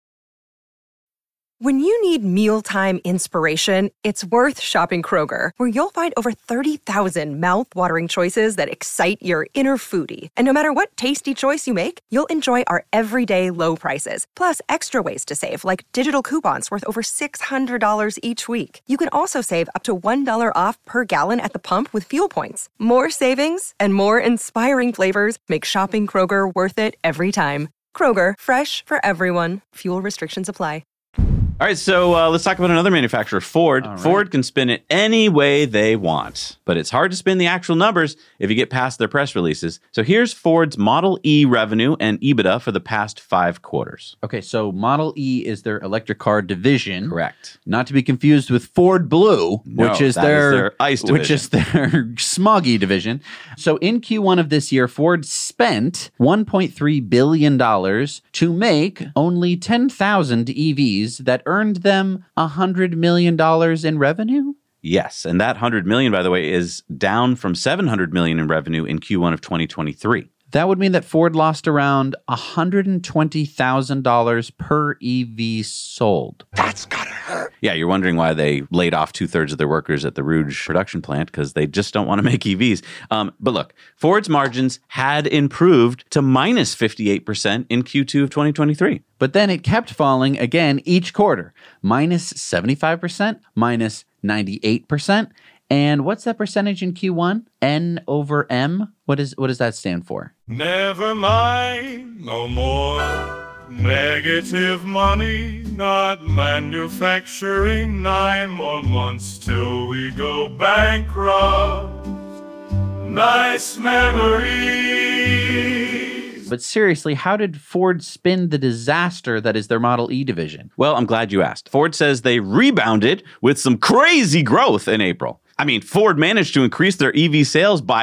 When you need mealtime inspiration, it's worth shopping Kroger, where you'll find over 30,000 mouth-watering choices that excite your inner foodie. And no matter what tasty choice you make, you'll enjoy our everyday low prices, plus extra ways to save, like digital coupons worth over $600 each week. You can also save up to $1 off per gallon at the pump with fuel points. More savings and more inspiring flavors make shopping Kroger worth it every time. Kroger, fresh for everyone. Fuel restrictions apply. All right, so let's talk about another manufacturer, Ford. Right. Ford can spin it any way they want, but it's hard to spin the actual numbers if you get past their press releases. So here's Ford's Model E revenue and EBITDA for the past 5 quarters. Okay, so Model E is their electric car division. Correct. Not to be confused with Ford Blue, which is their ICE division. Which is their smoggy division. So in Q1 of this year, Ford spent $1.3 billion to make only 10,000 EVs that earned them $100 million in revenue? Yes, and that $100 million, by the way, is down from $700 million in revenue in Q1 of 2023. That would mean that Ford lost around $120,000 per EV sold. That's gotta hurt. Yeah, you're wondering why they laid off 2/3 of their workers at the Rouge production plant, because they just don't want to make EVs. But look, Ford's margins had improved to minus 58% in Q2 of 2023. But then it kept falling again each quarter. Minus 75%, minus 98%. And what's that percentage in Q1? N over M? What does that stand for? Never mind, no more negative money, not manufacturing. 9 more months till we go bankrupt. Nice memories. But seriously, how did Ford spin the disaster that is their Model E division? Well, I'm glad you asked. Ford says they rebounded with some crazy growth in April. I mean, Ford managed to increase their EV sales by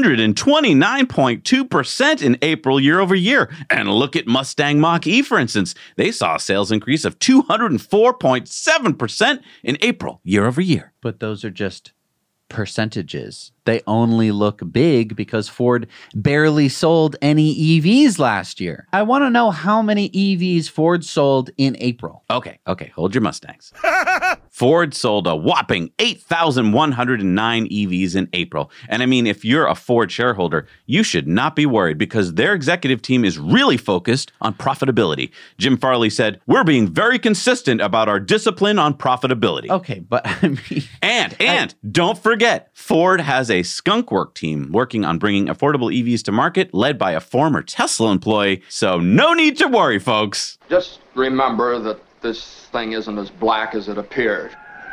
129.2% in April year over year. And look at Mustang Mach-E, for instance. They saw a sales increase of 204.7% in April year over year. But those are just percentages. They only look big because Ford barely sold any EVs last year. I want to know how many EVs Ford sold in April. Okay, hold your Mustangs. Ford sold a whopping 8,109 EVs in April. And I mean, if you're a Ford shareholder, you should not be worried because their executive team is really focused on profitability. Jim Farley said, "We're being very consistent about our discipline on profitability." Okay, but I mean... And don't forget, Ford has a skunk work team working on bringing affordable EVs to market, led by a former Tesla employee. So no need to worry, folks. Just remember that this thing isn't as black as it appeared.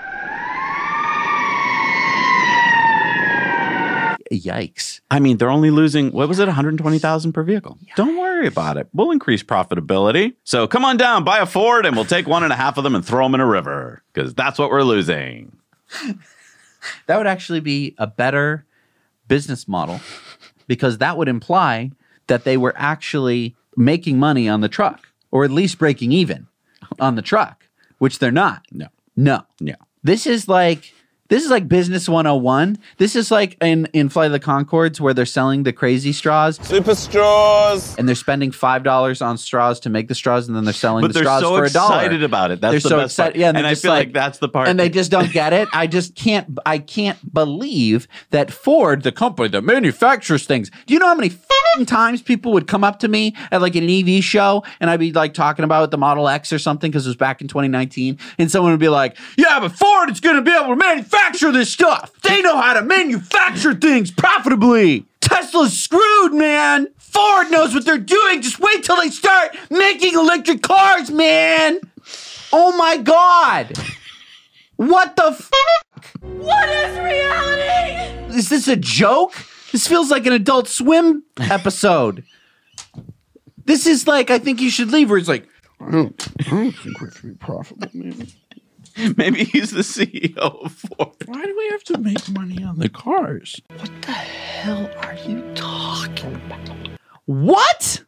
Yikes. I mean, they're only losing, what was it, 120,000 per vehicle. Yikes. Don't worry about it. We'll increase profitability. So come on down, buy a Ford, and we'll take 1.5 of them and throw them in a river, because that's what we're losing. That would actually be a better business model, because that would imply that they were actually making money on the truck, or at least breaking even on the truck, which they're not. No. This is like business 101. This is like in Flight of the Conchords, where they're selling the crazy straws. Super straws. And they're spending $5 on straws to make the straws, and then they're selling the straws for $1. But they're so excited about it. That's the best part. Yeah, and I feel like that's the part. And they just don't get it. I can't believe that Ford, the company that manufactures things, do you know how many times people would come up to me at like an EV show, and I'd be like talking about the Model X or something, because it was back in 2019, and someone would be like, "Yeah, but Ford is going to be able to manufacture this stuff. They know how to manufacture things profitably. Tesla's screwed, man. Ford knows what they're doing. Just wait till they start making electric cars, man." Oh my God. What the What is reality? Is this a joke? This feels like an Adult Swim episode. This is like, I Think You Should Leave, where it's like, I don't think we're going to be profitable, man. Maybe he's the CEO of Ford. Why do we have to make money on the cars? What the hell are you talking about? What?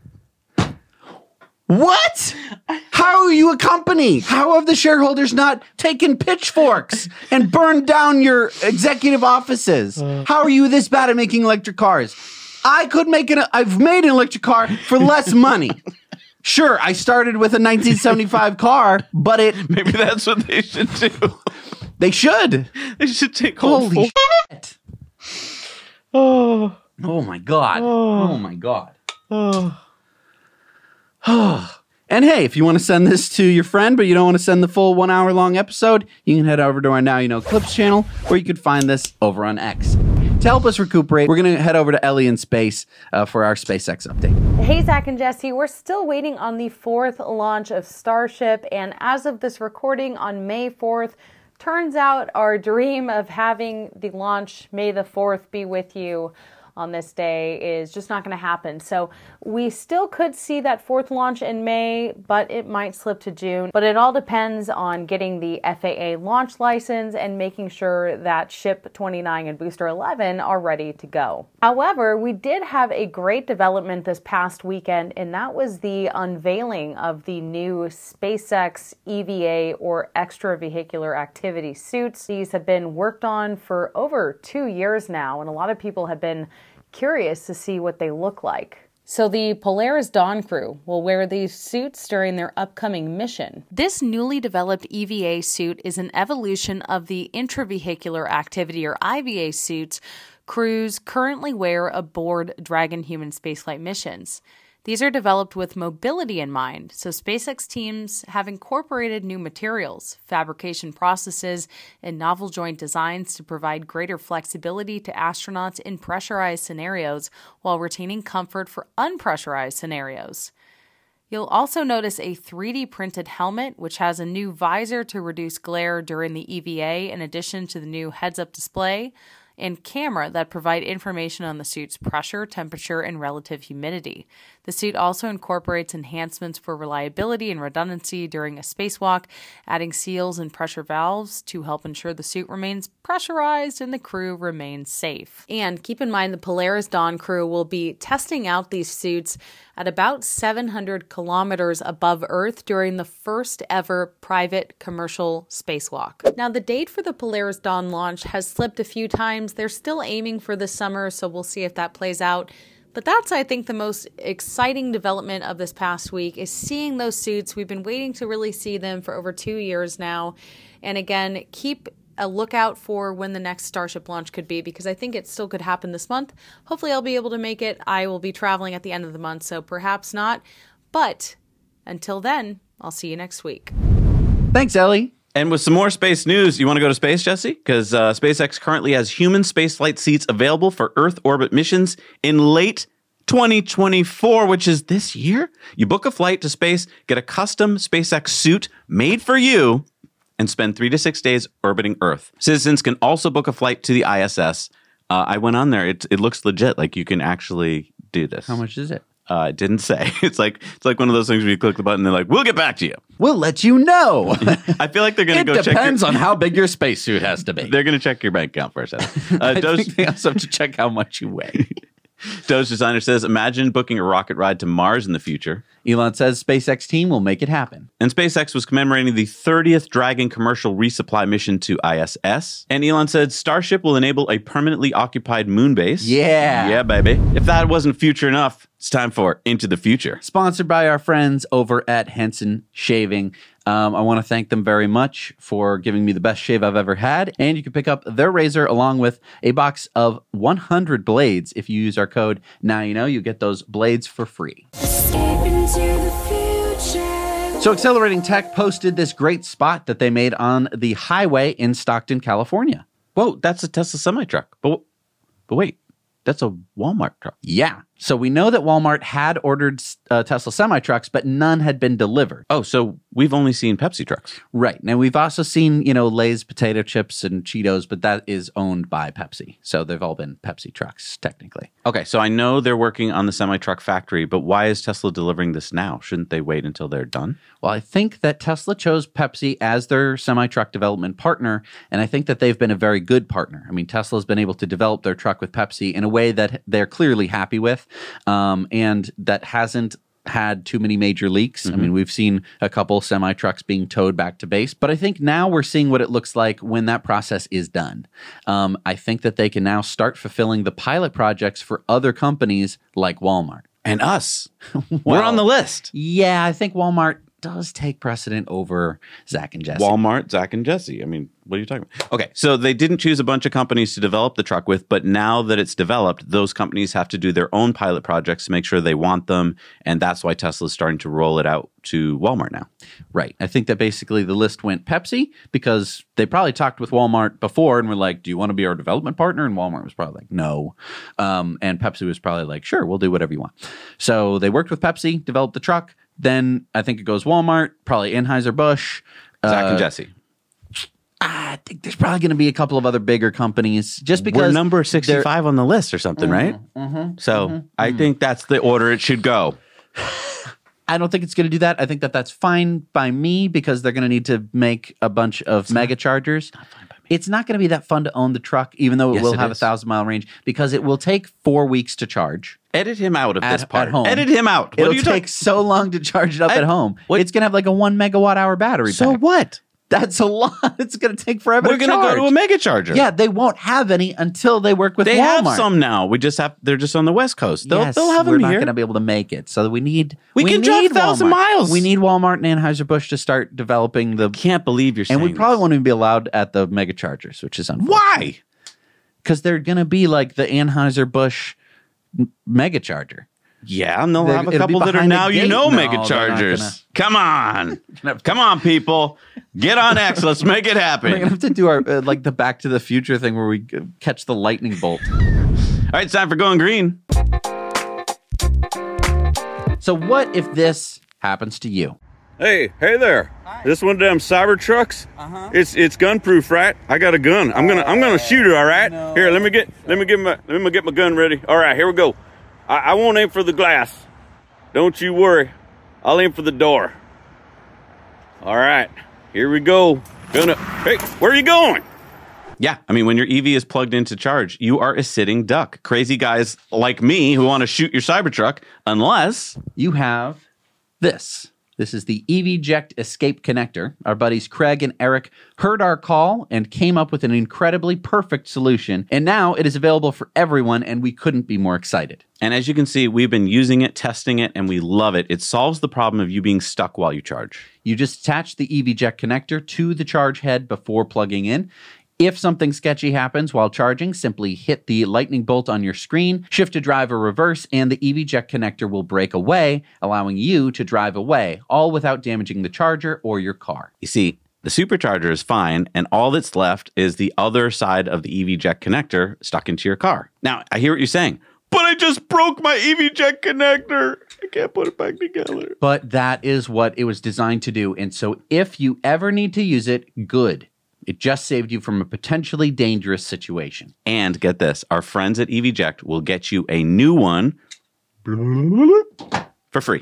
What? How are you a company? How have the shareholders not taken pitchforks and burned down your executive offices? How are you this bad at making electric cars? I've made an electric car for less money. Sure, I started with a 1975 car, but maybe that's what they should do. They should. They should take Holy shit. Oh my God. Oh my God. And hey, if you want to send this to your friend, but you don't want to send the full 1 hour long episode, you can head over to our Now You Know Clips channel, where you could find this over on X. To help us recuperate, we're going to head over to Ellie in space for our SpaceX update. Hey, Zach and Jesse, we're still waiting on the 4th launch of Starship, and as of this recording on May 4th, turns out our dream of having the launch, May the 4th, be with you on this day is just not going to happen. So we still could see that 4th launch in May, but it might slip to June. But it all depends on getting the FAA launch license and making sure that Ship 29 and Booster 11 are ready to go. However, we did have a great development this past weekend, and that was the unveiling of the new SpaceX EVA or extravehicular activity suits. These have been worked on for over 2 years now, and a lot of people have been curious to see what they look like. So the Polaris Dawn crew will wear these suits during their upcoming mission. This newly developed EVA suit is an evolution of the intravehicular activity or IVA suits crews currently wear aboard Dragon human spaceflight missions. These are developed with mobility in mind, so SpaceX teams have incorporated new materials, fabrication processes, and novel joint designs to provide greater flexibility to astronauts in pressurized scenarios while retaining comfort for unpressurized scenarios. You'll also notice a 3D printed helmet, which has a new visor to reduce glare during the EVA in addition to the new heads-up display, and camera that provide information on the suit's pressure, temperature, and relative humidity. The suit also incorporates enhancements for reliability and redundancy during a spacewalk, adding seals and pressure valves to help ensure the suit remains pressurized and the crew remains safe. And keep in mind the Polaris Dawn crew will be testing out these suits at about 700 kilometers above Earth during the first ever private commercial spacewalk. Now, the date for the Polaris Dawn launch has slipped a few times. They're still aiming for this summer, so we'll see if that plays out. But that's, I think, the most exciting development of this past week is seeing those suits. We've been waiting to really see them for over 2 years now. And again, keep a lookout for when the next Starship launch could be, because I think it still could happen this month. Hopefully I'll be able to make it. I will be traveling at the end of the month, so perhaps not. But until then, I'll see you next week. Thanks, Ellie. And with some more space news, you want to go to space, Jesse? Because SpaceX currently has human spaceflight seats available for Earth orbit missions in late 2024, which is this year. You book a flight to space, get a custom SpaceX suit made for you, and spend 3 to 6 days orbiting Earth. Citizens can also book a flight to the ISS. I went on there. It looks legit. Like you can actually do this. How much is it? It didn't say. It's like one of those things where you click the button and they're like, we'll get back to you. We'll let you know. I feel like they're going to go check. It depends on how big your spacesuit has to be. They're going to check your bank account for a second. I think they also have to check how much you weigh. Doge Designer says, imagine booking a rocket ride to Mars in the future. Elon says SpaceX team will make it happen. And SpaceX was commemorating the 30th Dragon commercial resupply mission to ISS. And Elon said Starship will enable a permanently occupied moon base. Yeah. Yeah, baby. If that wasn't future enough, it's time for Into the Future. Sponsored by our friends over at Henson Shaving. I want to thank them very much for giving me the best shave I've ever had. And you can pick up their razor along with a box of 100 blades. If you use our code Now You Know, you get those blades for free. So Accelerating Tech posted this great spot that they made on the highway in Stockton, California. Whoa, that's a Tesla semi-truck. But wait, that's a Walmart truck. Yeah. So we know that Walmart had ordered Tesla semi-trucks, but none had been delivered. Oh, so we've only seen Pepsi trucks. Right. Now, we've also seen, Lay's potato chips and Cheetos, but that is owned by Pepsi. So they've all been Pepsi trucks, technically. Okay, so I know they're working on the semi-truck factory, but why is Tesla delivering this now? Shouldn't they wait until they're done? Well, I think that Tesla chose Pepsi as their semi-truck development partner, and I think that they've been a very good partner. I mean, Tesla's been able to develop their truck with Pepsi in a way that they're clearly happy with. And that hasn't had too many major leaks. Mm-hmm. I mean, we've seen a couple semi-trucks being towed back to base, but I think now we're seeing what it looks like when that process is done. I think that they can now start fulfilling the pilot projects for other companies like Walmart. And us. We're on the list. Yeah, I think Walmart does take precedent over Zach and Jesse. Walmart, Zach and Jesse. I mean, what are you talking about? Okay, so they didn't choose a bunch of companies to develop the truck with, but now that it's developed, those companies have to do their own pilot projects to make sure they want them, and that's why Tesla's starting to roll it out to Walmart now. Right. I think that basically the list went Pepsi because they probably talked with Walmart before and were like, do you want to be our development partner? And Walmart was probably like, no. And Pepsi was probably like, sure, we'll do whatever you want. So they worked with Pepsi, developed the truck. Then I think it goes Walmart, probably Anheuser-Busch. Zach and Jesse. I think there's probably going to be a couple of other bigger companies just because we're number 65 on the list or something, right? I think that's the order it should go. I don't think it's going to do that. I think that that's fine by me because they're going to need to make a bunch of mega chargers. It's not going to be that fun to own the truck, even though it will have a 1,000-mile range, because it will take 4 weeks to charge. Edit him out of this part. At home. Edit him out. It'll take so long to charge it up at home. It's going to have like a 1 megawatt hour battery pack. So what? That's a lot. It's going to take forever We're to going to go to a mega charger. Yeah, they won't have any until they work with Walmart. They have some now. They're just on the West Coast. They'll have them here. We're not going to be able to make it. So we can drive 1,000 miles. We need Walmart and Anheuser-Busch to start developing the... Can't believe you're saying And we probably won't even be allowed at the mega chargers, which is unfortunate. Why? Because they're going to be like the Anheuser-Busch mega charger. Yeah, and they'll have a couple that are now mega chargers. Come on. Come on, people. Get on X. Let's make it happen. We're going to have to do our like the Back to the Future thing where we catch the lightning bolt. All right, it's time for Going Green. So what if this happens to you? Hey there. Hi. This one of them Cybertrucks? It's gun proof, right? I got a gun. I'm gonna shoot it, all right? No. Here, let me get my gun ready. All right, here we go. I won't aim for the glass. Don't you worry. I'll aim for the door. All right, here we go. Hey, where are you going? Yeah, I mean, when your EV is plugged in to charge, you are a sitting duck. Crazy guys like me who want to shoot your Cybertruck, unless you have this. This is the EVject Escape Connector. Our buddies Craig and Eric heard our call and came up with an incredibly perfect solution. And now it is available for everyone, and we couldn't be more excited. And as you can see, we've been using it, testing it, and we love it. It solves the problem of you being stuck while you charge. You just attach the EVject connector to the charge head before plugging in. If something sketchy happens while charging, simply hit the lightning bolt on your screen, shift to drive or reverse, and the EVject connector will break away, allowing you to drive away, all without damaging the charger or your car. You see, the supercharger is fine, and all that's left is the other side of the EVject connector stuck into your car. Now, I hear what you're saying, but I just broke my EVject connector. I can't put it back together. But that is what it was designed to do, and so if you ever need to use it, good. It just saved you from a potentially dangerous situation. And get this, our friends at EVject will get you a new one for free.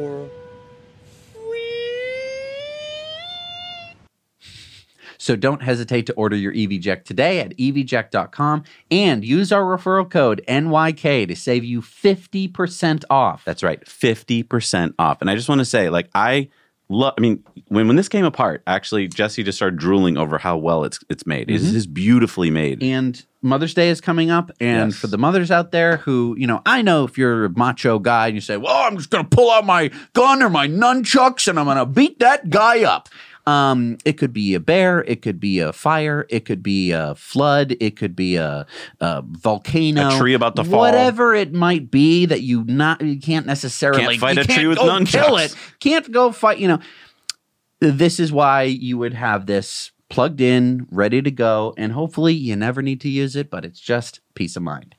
So don't hesitate to order your EVject today at evject.com and use our referral code NYK to save you 50% off. That's right, 50% off. And I just want to say, like, when this came apart, actually, Jesse just started drooling over how well it's made. It is beautifully made. And Mother's Day is coming up. And for the mothers out there who, I know if you're a macho guy and you say, well, I'm just going to pull out my gun or my nunchucks and I'm going to beat that guy up. It could be a bear. It could be a fire. It could be a flood. It could be a volcano. A tree about to fall. Whatever it might be that you can't necessarily... Can't fight a tree with nunchucks. Kill it. Can't go fight, This is why you would have this plugged in, ready to go, and hopefully you never need to use it, but it's just peace of mind.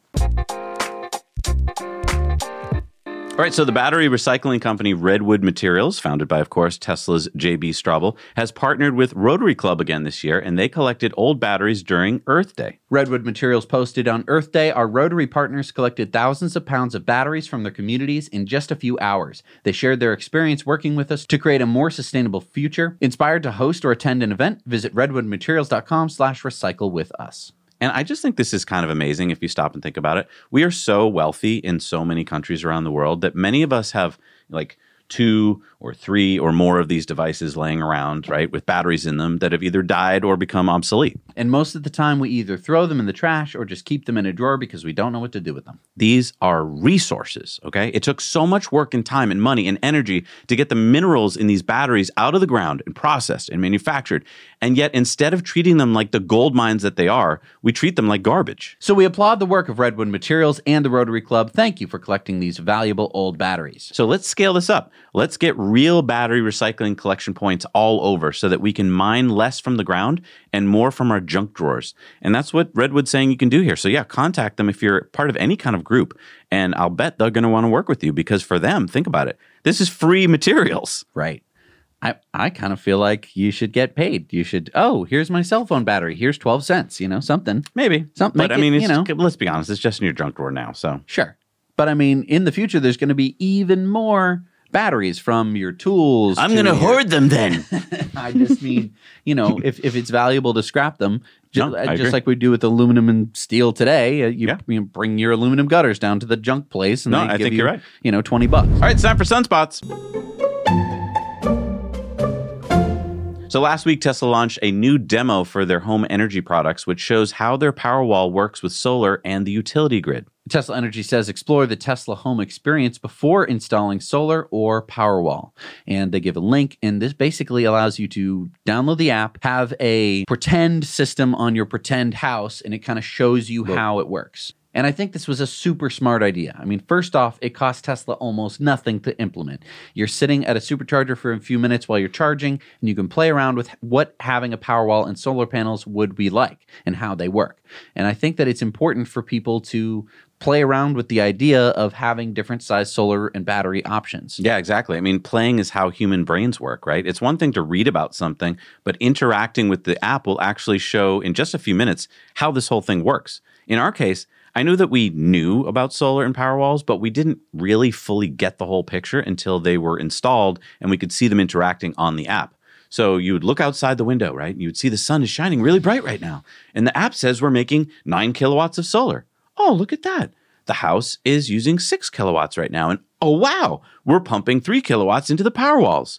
All right, so the battery recycling company Redwood Materials, founded by, of course, Tesla's J.B. Straubel, has partnered with Rotary Club again this year, and they collected old batteries during Earth Day. Redwood Materials posted on Earth Day, our Rotary partners collected thousands of pounds of batteries from their communities in just a few hours. They shared their experience working with us to create a more sustainable future. Inspired to host or attend an event, visit redwoodmaterials.com/recycle with us. And I just think this is kind of amazing if you stop and think about it. We are so wealthy in so many countries around the world that many of us have like 2 or 3 or more of these devices laying around, right, with batteries in them that have either died or become obsolete. And most of the time, we either throw them in the trash or just keep them in a drawer because we don't know what to do with them. These are resources, okay? It took so much work and time and money and energy to get the minerals in these batteries out of the ground and processed and manufactured. And yet, instead of treating them like the gold mines that they are, we treat them like garbage. So we applaud the work of Redwood Materials and the Rotary Club. Thank you for collecting these valuable old batteries. So let's scale this up. Let's get real battery recycling collection points all over so that we can mine less from the ground and more from our junk drawers. And that's what Redwood's saying you can do here. So yeah, contact them if you're part of any kind of group. And I'll bet they're going to want to work with you because for them, think about it, this is free materials. Right. I kind of feel like you should get paid. You should, oh, here's my cell phone battery. Here's 12 cents, something. Maybe. Something. But I mean, let's be honest, it's just in your junk drawer now, so. Sure. But I mean, in the future, there's going to be even more batteries from your tools. I'm going to hoard them then. I just mean, if it's valuable to scrap them, just like we do with aluminum and steel today, you bring your aluminum gutters down to the junk place and they give you, you're right. $20. All right, it's time for Sunspots. So last week, Tesla launched a new demo for their home energy products, which shows how their Powerwall works with solar and the utility grid. Tesla Energy says explore the Tesla home experience before installing solar or Powerwall. And they give a link, and this basically allows you to download the app, have a pretend system on your pretend house, and it kind of shows you how it works. And I think this was a super smart idea. I mean, first off, it costs Tesla almost nothing to implement. You're sitting at a supercharger for a few minutes while you're charging, and you can play around with what having a Powerwall and solar panels would be like and how they work. And I think that it's important for people to play around with the idea of having different size solar and battery options. Yeah, exactly. I mean, playing is how human brains work, right? It's one thing to read about something, but interacting with the app will actually show in just a few minutes how this whole thing works. In our case, I knew that we knew about solar and Powerwalls, but we didn't really fully get the whole picture until they were installed and we could see them interacting on the app. So you would look outside the window, right? And you would see the sun is shining really bright right now. And the app says we're making 9 kilowatts of solar. Oh, look at that. The house is using 6 kilowatts right now. And oh, wow, we're pumping 3 kilowatts into the Powerwalls.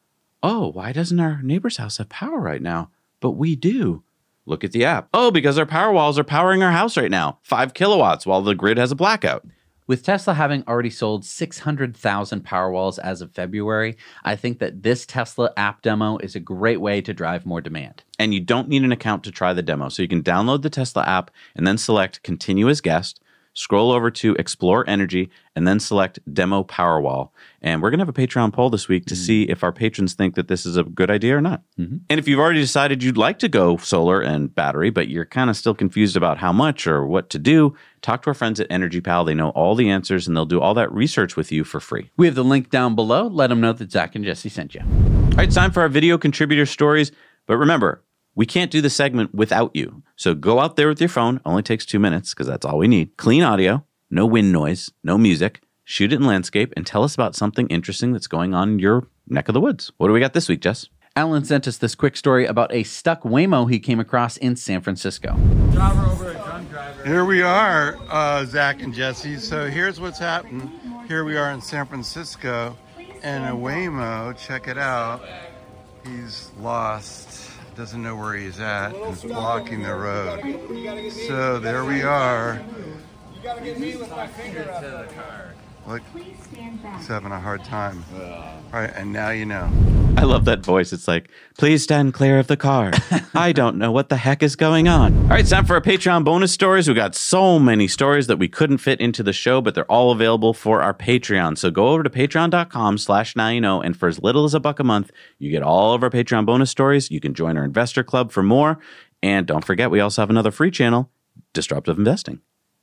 Oh, why doesn't our neighbor's house have power right now? But we do. Look at the app. Oh, because our Powerwalls are powering our house right now. 5 kilowatts while the grid has a blackout. With Tesla having already sold 600,000 Powerwalls as of February, I think that this Tesla app demo is a great way to drive more demand. And you don't need an account to try the demo. So you can download the Tesla app and then select Continue as Guest, scroll over to Explore Energy, and then select Demo Powerwall. And we're going to have a Patreon poll this week to see if our patrons think that this is a good idea or not. And if you've already decided you'd like to go solar and battery, but you're kind of still confused about how much or what to do, talk to our friends at Energy Pal. They know all the answers, and they'll do all that research with you for free. We have the link down below. Let them know that Zach and Jesse sent you. All right, it's time for our video contributor stories. But remember, we can't do the segment without you. So go out there with your phone. Only takes 2 minutes because that's all we need. Clean audio, no wind noise, no music. Shoot it in landscape and tell us about something interesting that's going on in your neck of the woods. What do we got this week, Jess? Alan sent us this quick story about a stuck Waymo he came across in San Francisco. Driver over a drunk driver. Here we are, Zach and Jesse. So here's what's happened. Here we are in San Francisco, and a Waymo, check it out, he's lost, doesn't know where he's at, and is blocking the road. So there we are. You gotta get me with my finger up. To the car. Look, he's having a hard time. All right, and now you know. I love that voice. It's like, please stand clear of the car. I don't know what the heck is going on. All right, it's time for our Patreon bonus stories. We got so many stories that we couldn't fit into the show, but they're all available for our Patreon. So go over to patreon.com/nowyouknow, and for as little as $1 a month, you get all of our Patreon bonus stories. You can join our investor club for more. And don't forget, we also have another free channel, Disruptive Investing.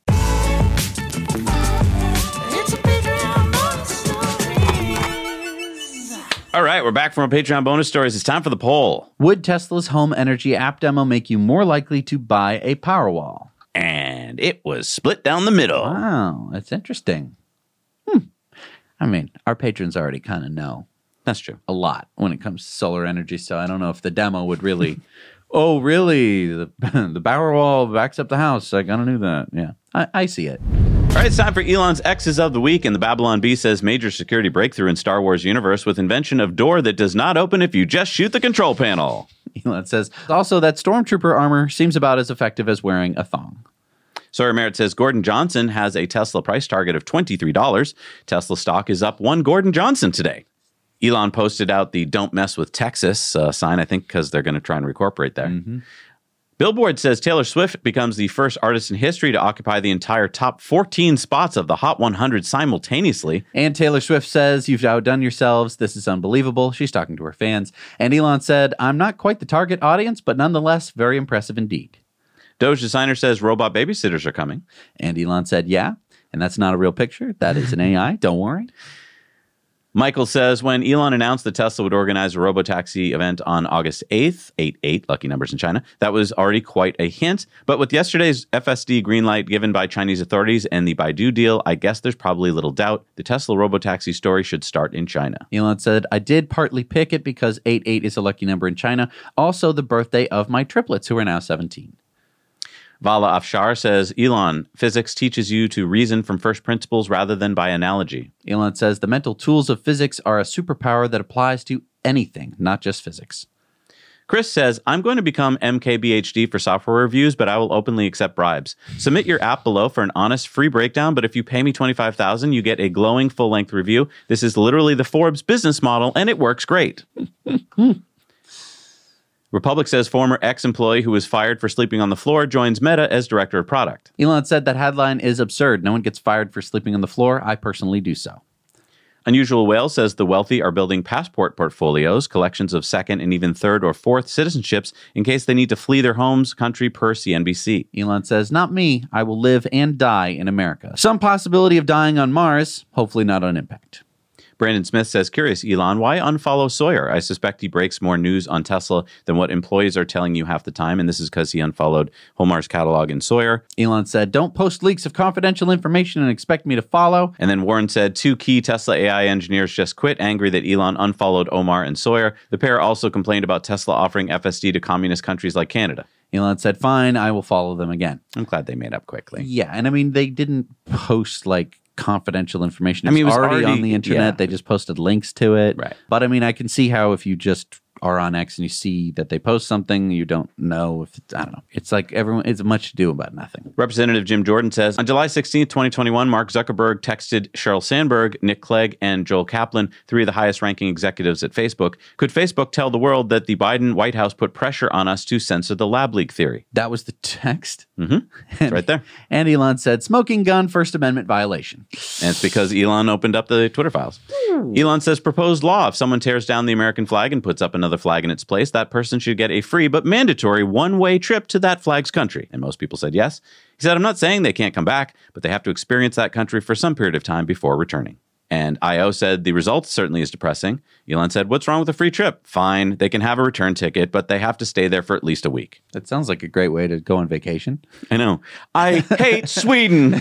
All right, we're back from our Patreon bonus stories. It's time for the poll. Would Tesla's home energy app demo make you more likely to buy a Powerwall? And it was split down the middle. Wow, that's interesting. I mean, our patrons already kind of know. That's true. A lot when it comes to solar energy, so I don't know if the demo would really... Oh, really? The Powerwall backs up the house. I gotta do that. Yeah, I see it. All right, it's time for Elon's X's of the Week, and the Babylon Bee says major security breakthrough in Star Wars universe with invention of door that does not open if you just shoot the control panel. Elon says also that Stormtrooper armor seems about as effective as wearing a thong. Sawyer Merritt says Gordon Johnson has a Tesla price target of $23. Tesla stock is up one Gordon Johnson today. Elon posted out the Don't Mess with Texas sign, I think, because they're going to try and reincorporate there. Mm-hmm. Billboard says Taylor Swift becomes the first artist in history to occupy the entire top 14 spots of the Hot 100 simultaneously. And Taylor Swift says, "You've outdone yourselves. This is unbelievable." She's talking to her fans. And Elon said, "I'm not quite the target audience, but nonetheless, very impressive indeed." Doge Designer says robot babysitters are coming. And Elon said, "Yeah, and that's not a real picture. That is an AI. Don't worry." Michael says, when Elon announced that Tesla would organize a robotaxi event on August 8th, 8-8, lucky numbers in China, that was already quite a hint. But with yesterday's FSD green light given by Chinese authorities and the Baidu deal, I guess there's probably little doubt the Tesla robotaxi story should start in China. Elon said, "I did partly pick it because 8-8 is a lucky number in China. Also the birthday of my triplets, who are now 17. Vala Afshar says, Elon, physics teaches you to reason from first principles rather than by analogy. Elon says the mental tools of physics are a superpower that applies to anything, not just physics. Chris says, I'm going to become MKBHD for software reviews, but I will openly accept bribes. Submit your app below for an honest free breakdown, but if you pay me $25,000, you get a glowing full-length review. This is literally the Forbes business model, and it works great. Republic says former ex-employee who was fired for sleeping on the floor joins Meta as director of product. Elon said that headline is absurd. No one gets fired for sleeping on the floor. I personally do so. Unusual Whale says the wealthy are building passport portfolios, collections of second and even third or fourth citizenships in case they need to flee their homes country per CNBC. Elon says, not me. I will live and die in America. Some possibility of dying on Mars, hopefully not on impact. Brandon Smith says, curious, Elon, why unfollow Sawyer? I suspect he breaks more news on Tesla than what employees are telling you half the time, and this is because he unfollowed Homar's catalog and Sawyer. Elon said, don't post leaks of confidential information and expect me to follow. And then Warren said, 2 key Tesla AI engineers just quit, angry that Elon unfollowed Omar and Sawyer. The pair also complained about Tesla offering FSD to communist countries like Canada. Elon said, fine, I will follow them again. I'm glad they made up quickly. Yeah, and I mean, they didn't post like confidential information. It was already on the internet. Yeah. They just posted links to it. Right. But I mean, I can see how if you just are on X and you see that they post something, you don't know if it's, I don't know. It's like everyone, it's much ado about nothing. Representative Jim Jordan says, on July 16th, 2021, Mark Zuckerberg texted Sheryl Sandberg, Nick Clegg, and Joel Kaplan, 3 of the highest ranking executives at Facebook. Could Facebook tell the world that the Biden White House put pressure on us to censor the lab leak theory? That was the text? Mm-hmm. It's right there. And Elon said, smoking gun, First Amendment violation. And it's because Elon opened up the Twitter files. Elon says, proposed law. If someone tears down the American flag and puts up another flag in its place, that person should get a free but mandatory one-way trip to that flag's country. And most people said yes. He said, I'm not saying they can't come back, but they have to experience that country for some period of time before returning. And I.O. said, the result certainly is depressing. Elon said, what's wrong with a free trip? Fine, they can have a return ticket, but they have to stay there for at least a week. That sounds like a great way to go on vacation. I know. I hate Sweden.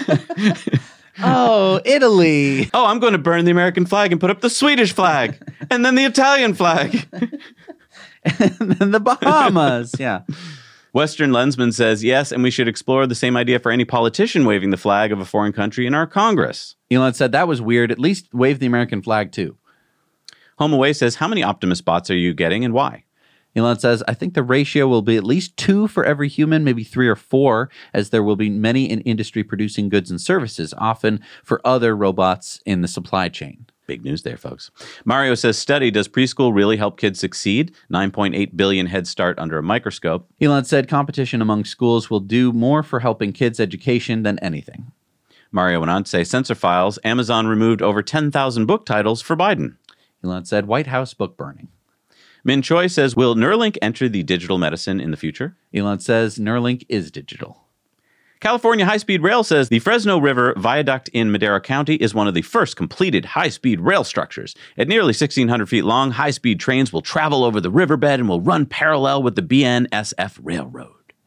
Oh, Italy. Oh, I'm going to burn the American flag and put up the Swedish flag. And then the Italian flag. And then the Bahamas. Yeah. Western Lensman says, yes, and we should explore the same idea for any politician waving the flag of a foreign country in our Congress. Elon said that was weird. At least wave the American flag, too. Home Away says, how many Optimus bots are you getting and why? Elon says, I think the ratio will be at least 2 for every human, maybe 3 or 4, as there will be many in industry producing goods and services, often for other robots in the supply chain. Big news there, folks. Mario says, study, does preschool really help kids succeed? 9.8 billion head start under a microscope. Elon said competition among schools will do more for helping kids' education than anything. Mario went on to say, censor files, Amazon removed over 10,000 book titles for Biden. Elon said, White House book burning. Min Choi says, will Neuralink enter the digital medicine in the future? Elon says, Neuralink is digital. California High-Speed Rail says the Fresno River Viaduct in Madera County is one of the first completed high-speed rail structures. At nearly 1,600 feet long, high-speed trains will travel over the riverbed and will run parallel with the BNSF Railroad.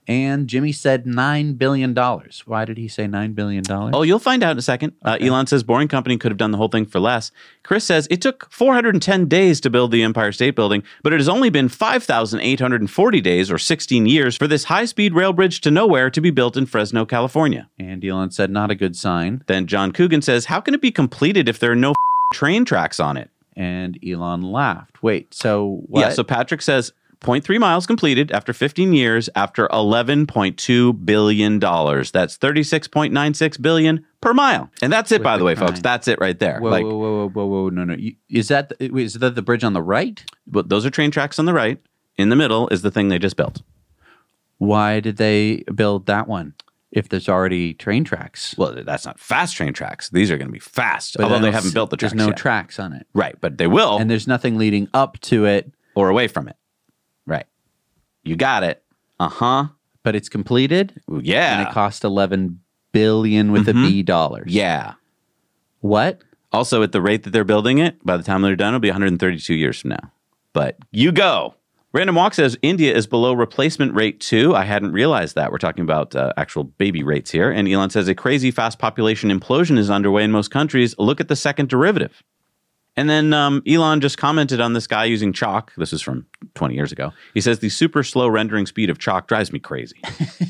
And Jimmy said $9 billion. Why did he say $9 billion? Oh, you'll find out in a second. Okay. Elon says Boring Company could have done the whole thing for less. Chris says it took 410 days to build the Empire State Building, but it has only been 5,840 days, or 16 years, for this high-speed rail bridge to nowhere to be built in Fresno, California. And Elon said not a good sign. Then John Coogan says, how can it be completed if there are no train tracks on it? And Elon laughed. Wait, so what? Yeah, so Patrick says 0.3 miles completed after 15 years after $11.2 billion. That's $36.96 billion per mile. And that's it, by the way, folks. That's it right there. Whoa. No. Is that the bridge on the right? But those are train tracks on the right. In the middle is the thing they just built. Why did they build that one if there's already train tracks? Well, that's not fast train tracks. These are going to be fast, although they haven't built the tracks There's no yet. tracks on it. Right, but they will. And there's nothing leading up to it. Or away from it. Right. You got it. Uh-huh. But it's completed? Yeah. And it cost $11 billion with a B dollars. Yeah. What? Also, at the rate that they're building it, by the time they're done, it'll be 132 years from now. But you go. Random Walk says India is below replacement rate too. I hadn't realized that. We're talking about actual baby rates here. And Elon says a crazy fast population implosion is underway in most countries. Look at the second derivative. And then Elon just commented on this guy using chalk. This is from 20 years ago. He says the super slow rendering speed of chalk drives me crazy.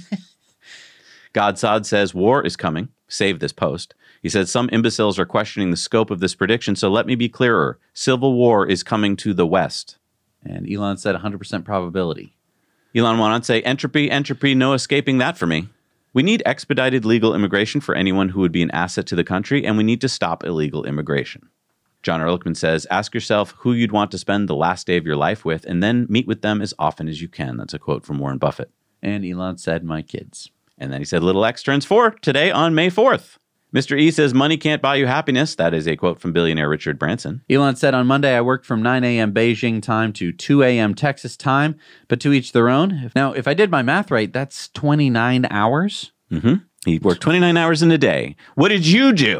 Godsod says war is coming. Save this post. He said some imbeciles are questioning the scope of this prediction. So let me be clearer. Civil war is coming to the West. And Elon said 100% probability. Elon went on to say, entropy, no escaping that for me. We need expedited legal immigration for anyone who would be an asset to the country, and we need to stop illegal immigration. John Ehrlichman says, ask yourself who you'd want to spend the last day of your life with, and then meet with them as often as you can. That's a quote from Warren Buffett. And Elon said, my kids. And then he said, little X turns 4 today on May 4th. Mr. E says, money can't buy you happiness. That is a quote from billionaire Richard Branson. Elon said, on Monday, I worked from 9 a.m. Beijing time to 2 a.m. Texas time, but to each their own. Now, if I did my math right, that's 29 hours. Mm-hmm. He worked 29 hours in a day. What did you do?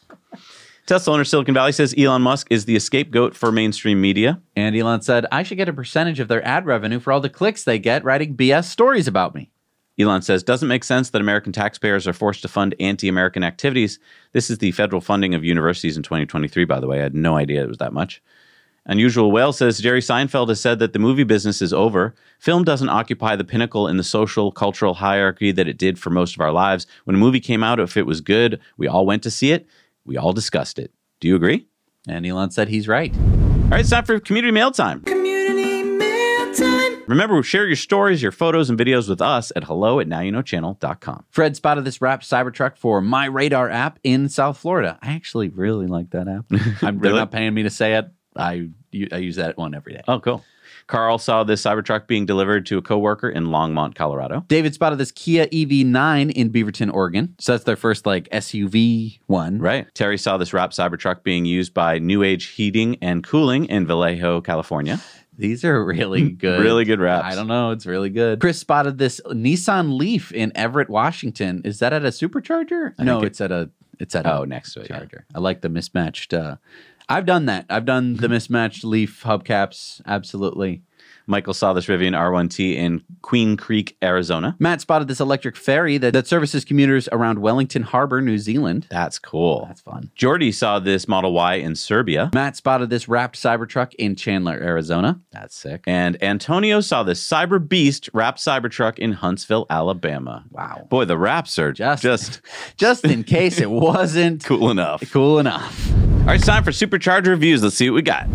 Tesla owner Silicon Valley says Elon Musk is the scapegoat for mainstream media. And Elon said, I should get a percentage of their ad revenue for all the clicks they get writing BS stories about me. Elon says, doesn't make sense that American taxpayers are forced to fund anti-American activities. This is the federal funding of universities in 2023, by the way. I had no idea it was that much. Unusual Whale says, Jerry Seinfeld has said that the movie business is over. Film doesn't occupy the pinnacle in the social, cultural hierarchy that it did for most of our lives. When a movie came out, if it was good, we all went to see it. We all discussed it. Do you agree? And Elon said he's right. All right, it's time for community mail time. Community mail time. Remember, share your stories, your photos, and videos with us at hello@nowyouknowchannel.com. Fred spotted this wrapped Cybertruck for My Radar app in South Florida. I actually really like that app. They're not paying me to say it. I use that one every day. Oh, cool. Carl saw this Cybertruck being delivered to a coworker in Longmont, Colorado. David spotted this Kia EV9 in Beaverton, Oregon. So that's their first SUV one. Right. Terry saw this wrapped Cybertruck being used by New Age Heating and Cooling in Vallejo, California. These are really good. Really good wraps. I don't know. It's really good. Chris spotted this Nissan Leaf in Everett, Washington. Is that at a supercharger? No, it's at a next to it, charger. Yeah. I like the mismatched. I've done that. I've done the mismatched Leaf hubcaps. Absolutely. Michael saw this Rivian R1T in Queen Creek, Arizona. Matt spotted this electric ferry that services commuters around Wellington Harbor, New Zealand. That's cool. That's fun. Jordy saw this Model Y in Serbia. Matt spotted this wrapped Cybertruck in Chandler, Arizona. That's sick. And Antonio saw this Cyber Beast wrapped Cybertruck in Huntsville, Alabama. Wow. Boy, the wraps are just in case it wasn't cool enough. Cool enough. All right, it's time for Supercharger reviews. Let's see what we got.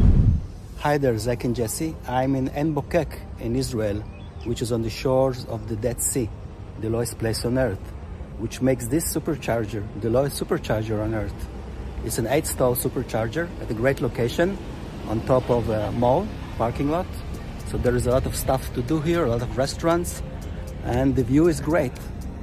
Hi there, Zach and Jesse. I'm in En Bokek in Israel, which is on the shores of the Dead Sea, the lowest place on Earth, which makes this supercharger the lowest supercharger on Earth. It's an 8-stall supercharger at a great location on top of a mall parking lot. So there is a lot of stuff to do here, a lot of restaurants, and the view is great.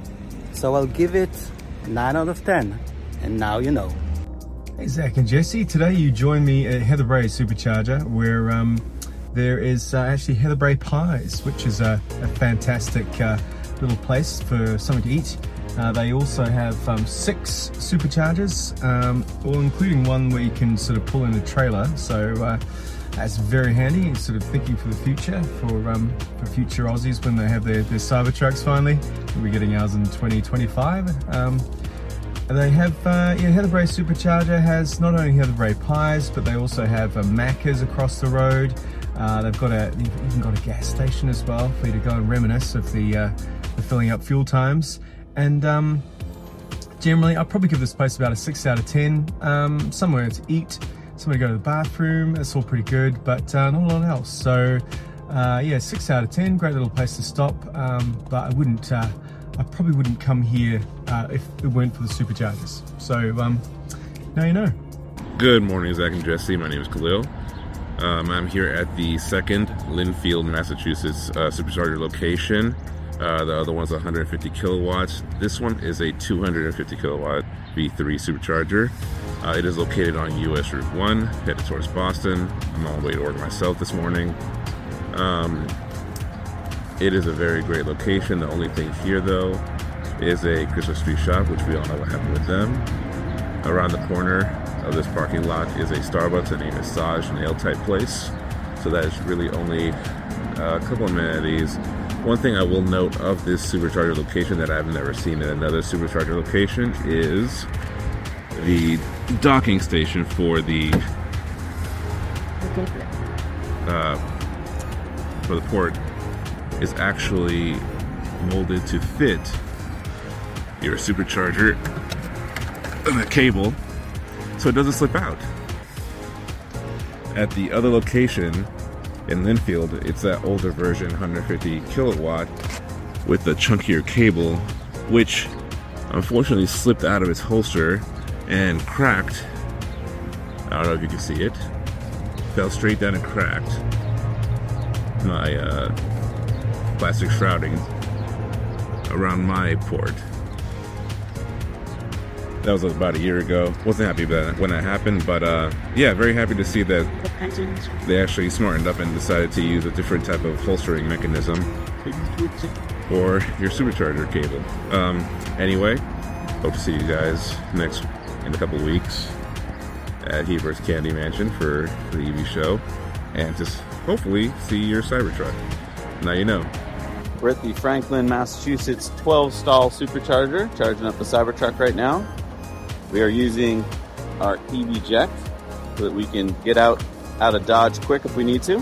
So I'll give it 9 out of 10, and now you know. Hey Zach and Jesse, today you join me at Heather Bray Supercharger where there is actually Heather Bray Pies, which is a fantastic little place for something to eat. They also have 6 superchargers, all including one where you can sort of pull in a trailer. So That's very handy, sort of thinking for the future, for future Aussies when they have their Cybertrucks finally. We'll be getting ours in 2025. They have, Heather Bray Supercharger has not only Heather Bray pies, but they also have Macca's across the road. They've even got a gas station as well for you to go and reminisce of the filling up fuel times. And generally, I'll probably give this place about a 6 out of 10. Somewhere to eat, somewhere to go to the bathroom, that's all pretty good, but not a lot else. So 6 out of 10, great little place to stop, but I probably wouldn't come here if it weren't for the superchargers. So now you know. Good morning, Zach and Jesse. My name is Khalil. I'm here at the second Linfield, Massachusetts supercharger location. The other one's 150 kilowatts. This one is a 250 kilowatt V3 supercharger. It is located on US Route 1, headed towards Boston. I'm on my way to work myself this morning. It is a very great location. The only thing here, though, is a Christmas tree shop, which we all know what happened with them. Around the corner of this parking lot is a Starbucks, a massage nail type place. So that is really only a couple of amenities. One thing I will note of this supercharger location that I've never seen in another supercharger location is the docking station for the port is actually molded to fit your supercharger cable so it doesn't slip out. At the other location in Linfield, it's that older version, 150 kilowatt with the chunkier cable, which unfortunately slipped out of its holster and cracked. I don't know if you can see it. Fell straight down and cracked my plastic shrouding around my port. That was about a year ago. Wasn't happy about that when that happened, but very happy to see that they actually smartened up and decided to use a different type of holstering mechanism for your supercharger cable. Anyway, hope to see you guys in a couple weeks at Hebert's Candy Mansion for the EV show, and just hopefully see your Cybertruck. Now you know. We're at the Franklin, Massachusetts 12-stall supercharger, charging up the Cybertruck right now. We are using our EV Jet so that we can get out of Dodge quick if we need to.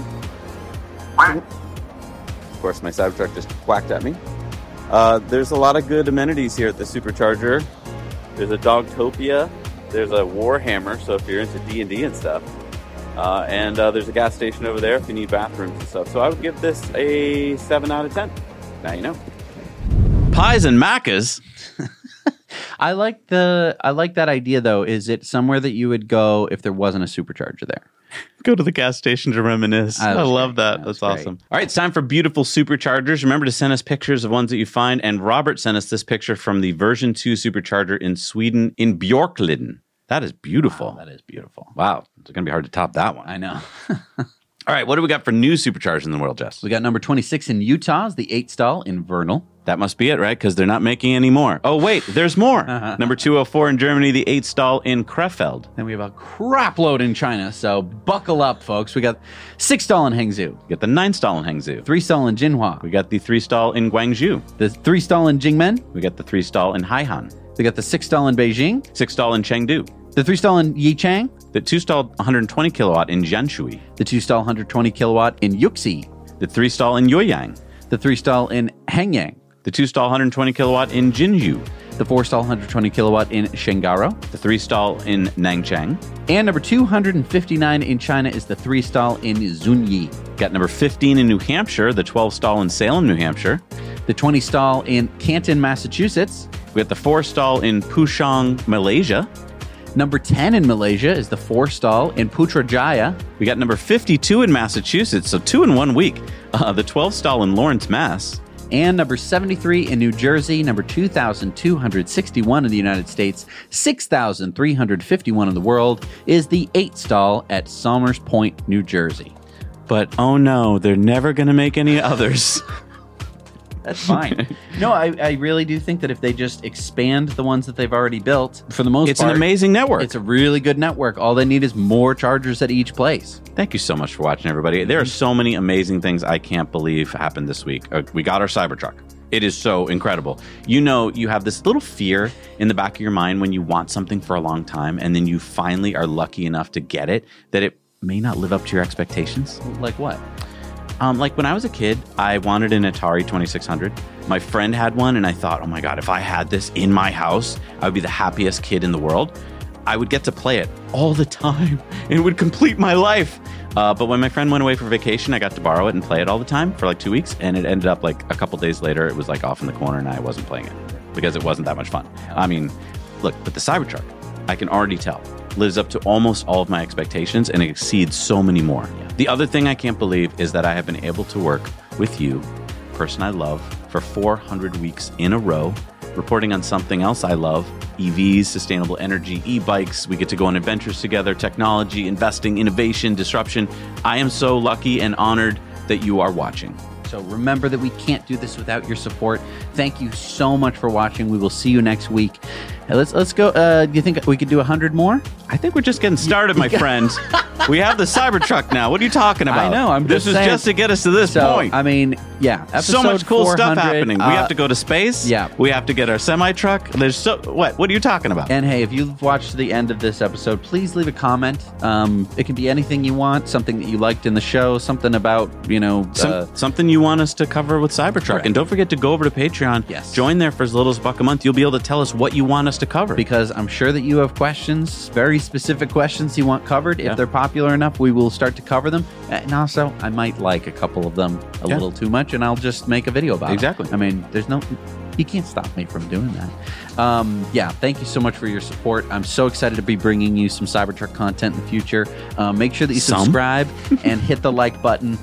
Of course, my Cybertruck just quacked at me. There's a lot of good amenities here at the supercharger. There's a Dogtopia. There's a Warhammer, so if you're into D&D and stuff. And there's a gas station over there if you need bathrooms and stuff. So I would give this a 7 out of 10. Now you know. Pies and Macca's. I like that idea, though. Is it somewhere that you would go if there wasn't a supercharger there? Go to the gas station to reminisce. I love that. That's awesome. All right, it's time for beautiful superchargers. Remember to send us pictures of ones that you find. And Robert sent us this picture from the version 2 supercharger in Sweden, in Björkliden. That is beautiful. Wow, that is beautiful. Wow. It's going to be hard to top that one. I know. All right, what do we got for new superchargers in the world, Jess? We got number 26 in Utah, the 8-stall in Vernal. That must be it, right? Because they're not making any more. Oh, wait, there's more. Number 204 in Germany, the 8-stall in Krefeld. Then we have a crap load in China, so buckle up, folks. We got 6-stall in Hangzhou. We got the 9-stall in Hangzhou. 3-stall in Jinhua. We got the 3-stall in Guangzhou. The 3-stall in Jingmen. We got the 3-stall in Haihan. We got the 6-stall in Beijing. 6-stall in Chengdu. The 3-stall in Yichang. The 2-stall 120 kilowatt in Jianshui. The 2-stall 120 kilowatt in Yuxi. The 3-stall in Yueyang. The 3-stall in Hengyang. The 2-stall 120 kilowatt in Jinju. The 4-stall 120 kilowatt in Shengaro. The 3-stall in Nanchang. And number 259 in China is the 3-stall in Zunyi. Got number 15 in New Hampshire, the 12-stall in Salem, New Hampshire. The 20-stall in Canton, Massachusetts. We got the 4-stall in Puchong, Malaysia. Number 10 in Malaysia is the 4-stall in Putrajaya. We got number 52 in Massachusetts, so 2 in 1 week. The 12-stall in Lawrence, Mass. And number 73 in New Jersey, number 2,261 in the United States, 6,351 in the world, is the 8-stall at Somers Point, New Jersey. But oh no, they're never going to make any others. That's fine. No, I really do think that if they just expand the ones that they've already built, for the most part, it's an amazing network. It's a really good network. All they need is more chargers at each place. Thank you so much for watching, everybody. There are so many amazing things I can't believe happened this week. We got our Cybertruck. It is so incredible. You know, you have this little fear in the back of your mind when you want something for a long time, and then you finally are lucky enough to get it, that it may not live up to your expectations. Like what? Like when I was a kid, I wanted an Atari 2600. My friend had one, and I thought, oh my God, if I had this in my house, I would be the happiest kid in the world. I would get to play it all the time, and it would complete my life. But when my friend went away for vacation, I got to borrow it and play it all the time for like 2 weeks. And it ended up like a couple days later, it was like off in the corner and I wasn't playing it because it wasn't that much fun. I mean, look, but the Cybertruck, I can already tell, lives up to almost all of my expectations and it exceeds so many more. Yeah. The other thing I can't believe is that I have been able to work with you, person I love, for 400 weeks in a row, reporting on something else I love, EVs, sustainable energy, e-bikes. We get to go on adventures together, technology, investing, innovation, disruption. I am so lucky and honored that you are watching. So remember that we can't do this without your support. Thank you so much for watching. We will see you next week. Let's go. Do you think we could do 100 more? I think we're just getting started, my friend. We have the Cybertruck now. What are you talking about? I know. This is just to get us to this point. I mean, yeah. So much cool stuff happening. We have to go to space. Yeah. We have to get our semi-truck. There's what are you talking about? And hey, if you've watched the end of this episode, please leave a comment. It can be anything you want, something that you liked in the show, something about, something you want us to cover with Cybertruck. Correct. And don't forget to go over to Patreon. Yes. Join there for as little as $1 a month. You'll be able to tell us what you want us to cover. Because I'm sure that you have questions, very specific questions you want covered. If they're popular enough, we will start to cover them. And also, I might like a couple of them a little too much, and I'll just make a video about them. I mean, you can't stop me from doing that. Thank you so much for your support. I'm so excited to be bringing you some Cybertruck content in the future. Make sure that you subscribe and hit the like button.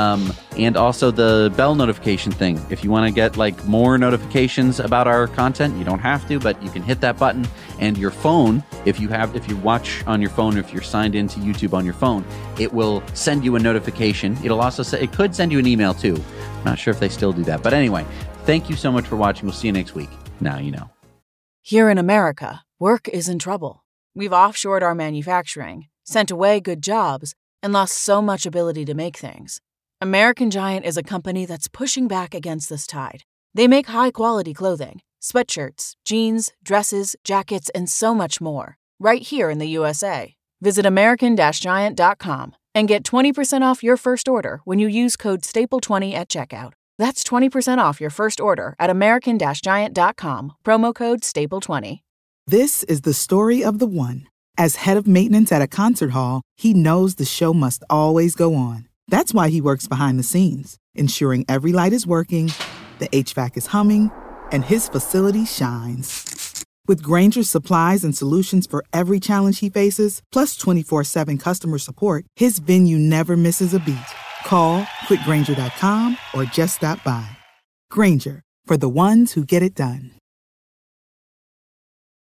And also the bell notification thing. If you want to get like more notifications about our content, you don't have to, but you can hit that button. And your phone, if you watch on your phone, if you're signed into YouTube on your phone, it will send you a notification. It'll also it could send you an email too. I'm not sure if they still do that, but anyway, thank you so much for watching. We'll see you next week. Now you know. Here in America, work is in trouble. We've offshored our manufacturing, sent away good jobs, and lost so much ability to make things. American Giant is a company that's pushing back against this tide. They make high-quality clothing, sweatshirts, jeans, dresses, jackets, and so much more, right here in the USA. Visit American-Giant.com and get 20% off your first order when you use code STAPLE20 at checkout. That's 20% off your first order at American-Giant.com, promo code STAPLE20. This is the story of the one. As head of maintenance at a concert hall, he knows the show must always go on. That's why he works behind the scenes, ensuring every light is working, the HVAC is humming, and his facility shines. With Grainger's supplies and solutions for every challenge he faces, plus 24/7 customer support, his venue never misses a beat. Call quickgrainger.com or just stop by. Grainger, for the ones who get it done.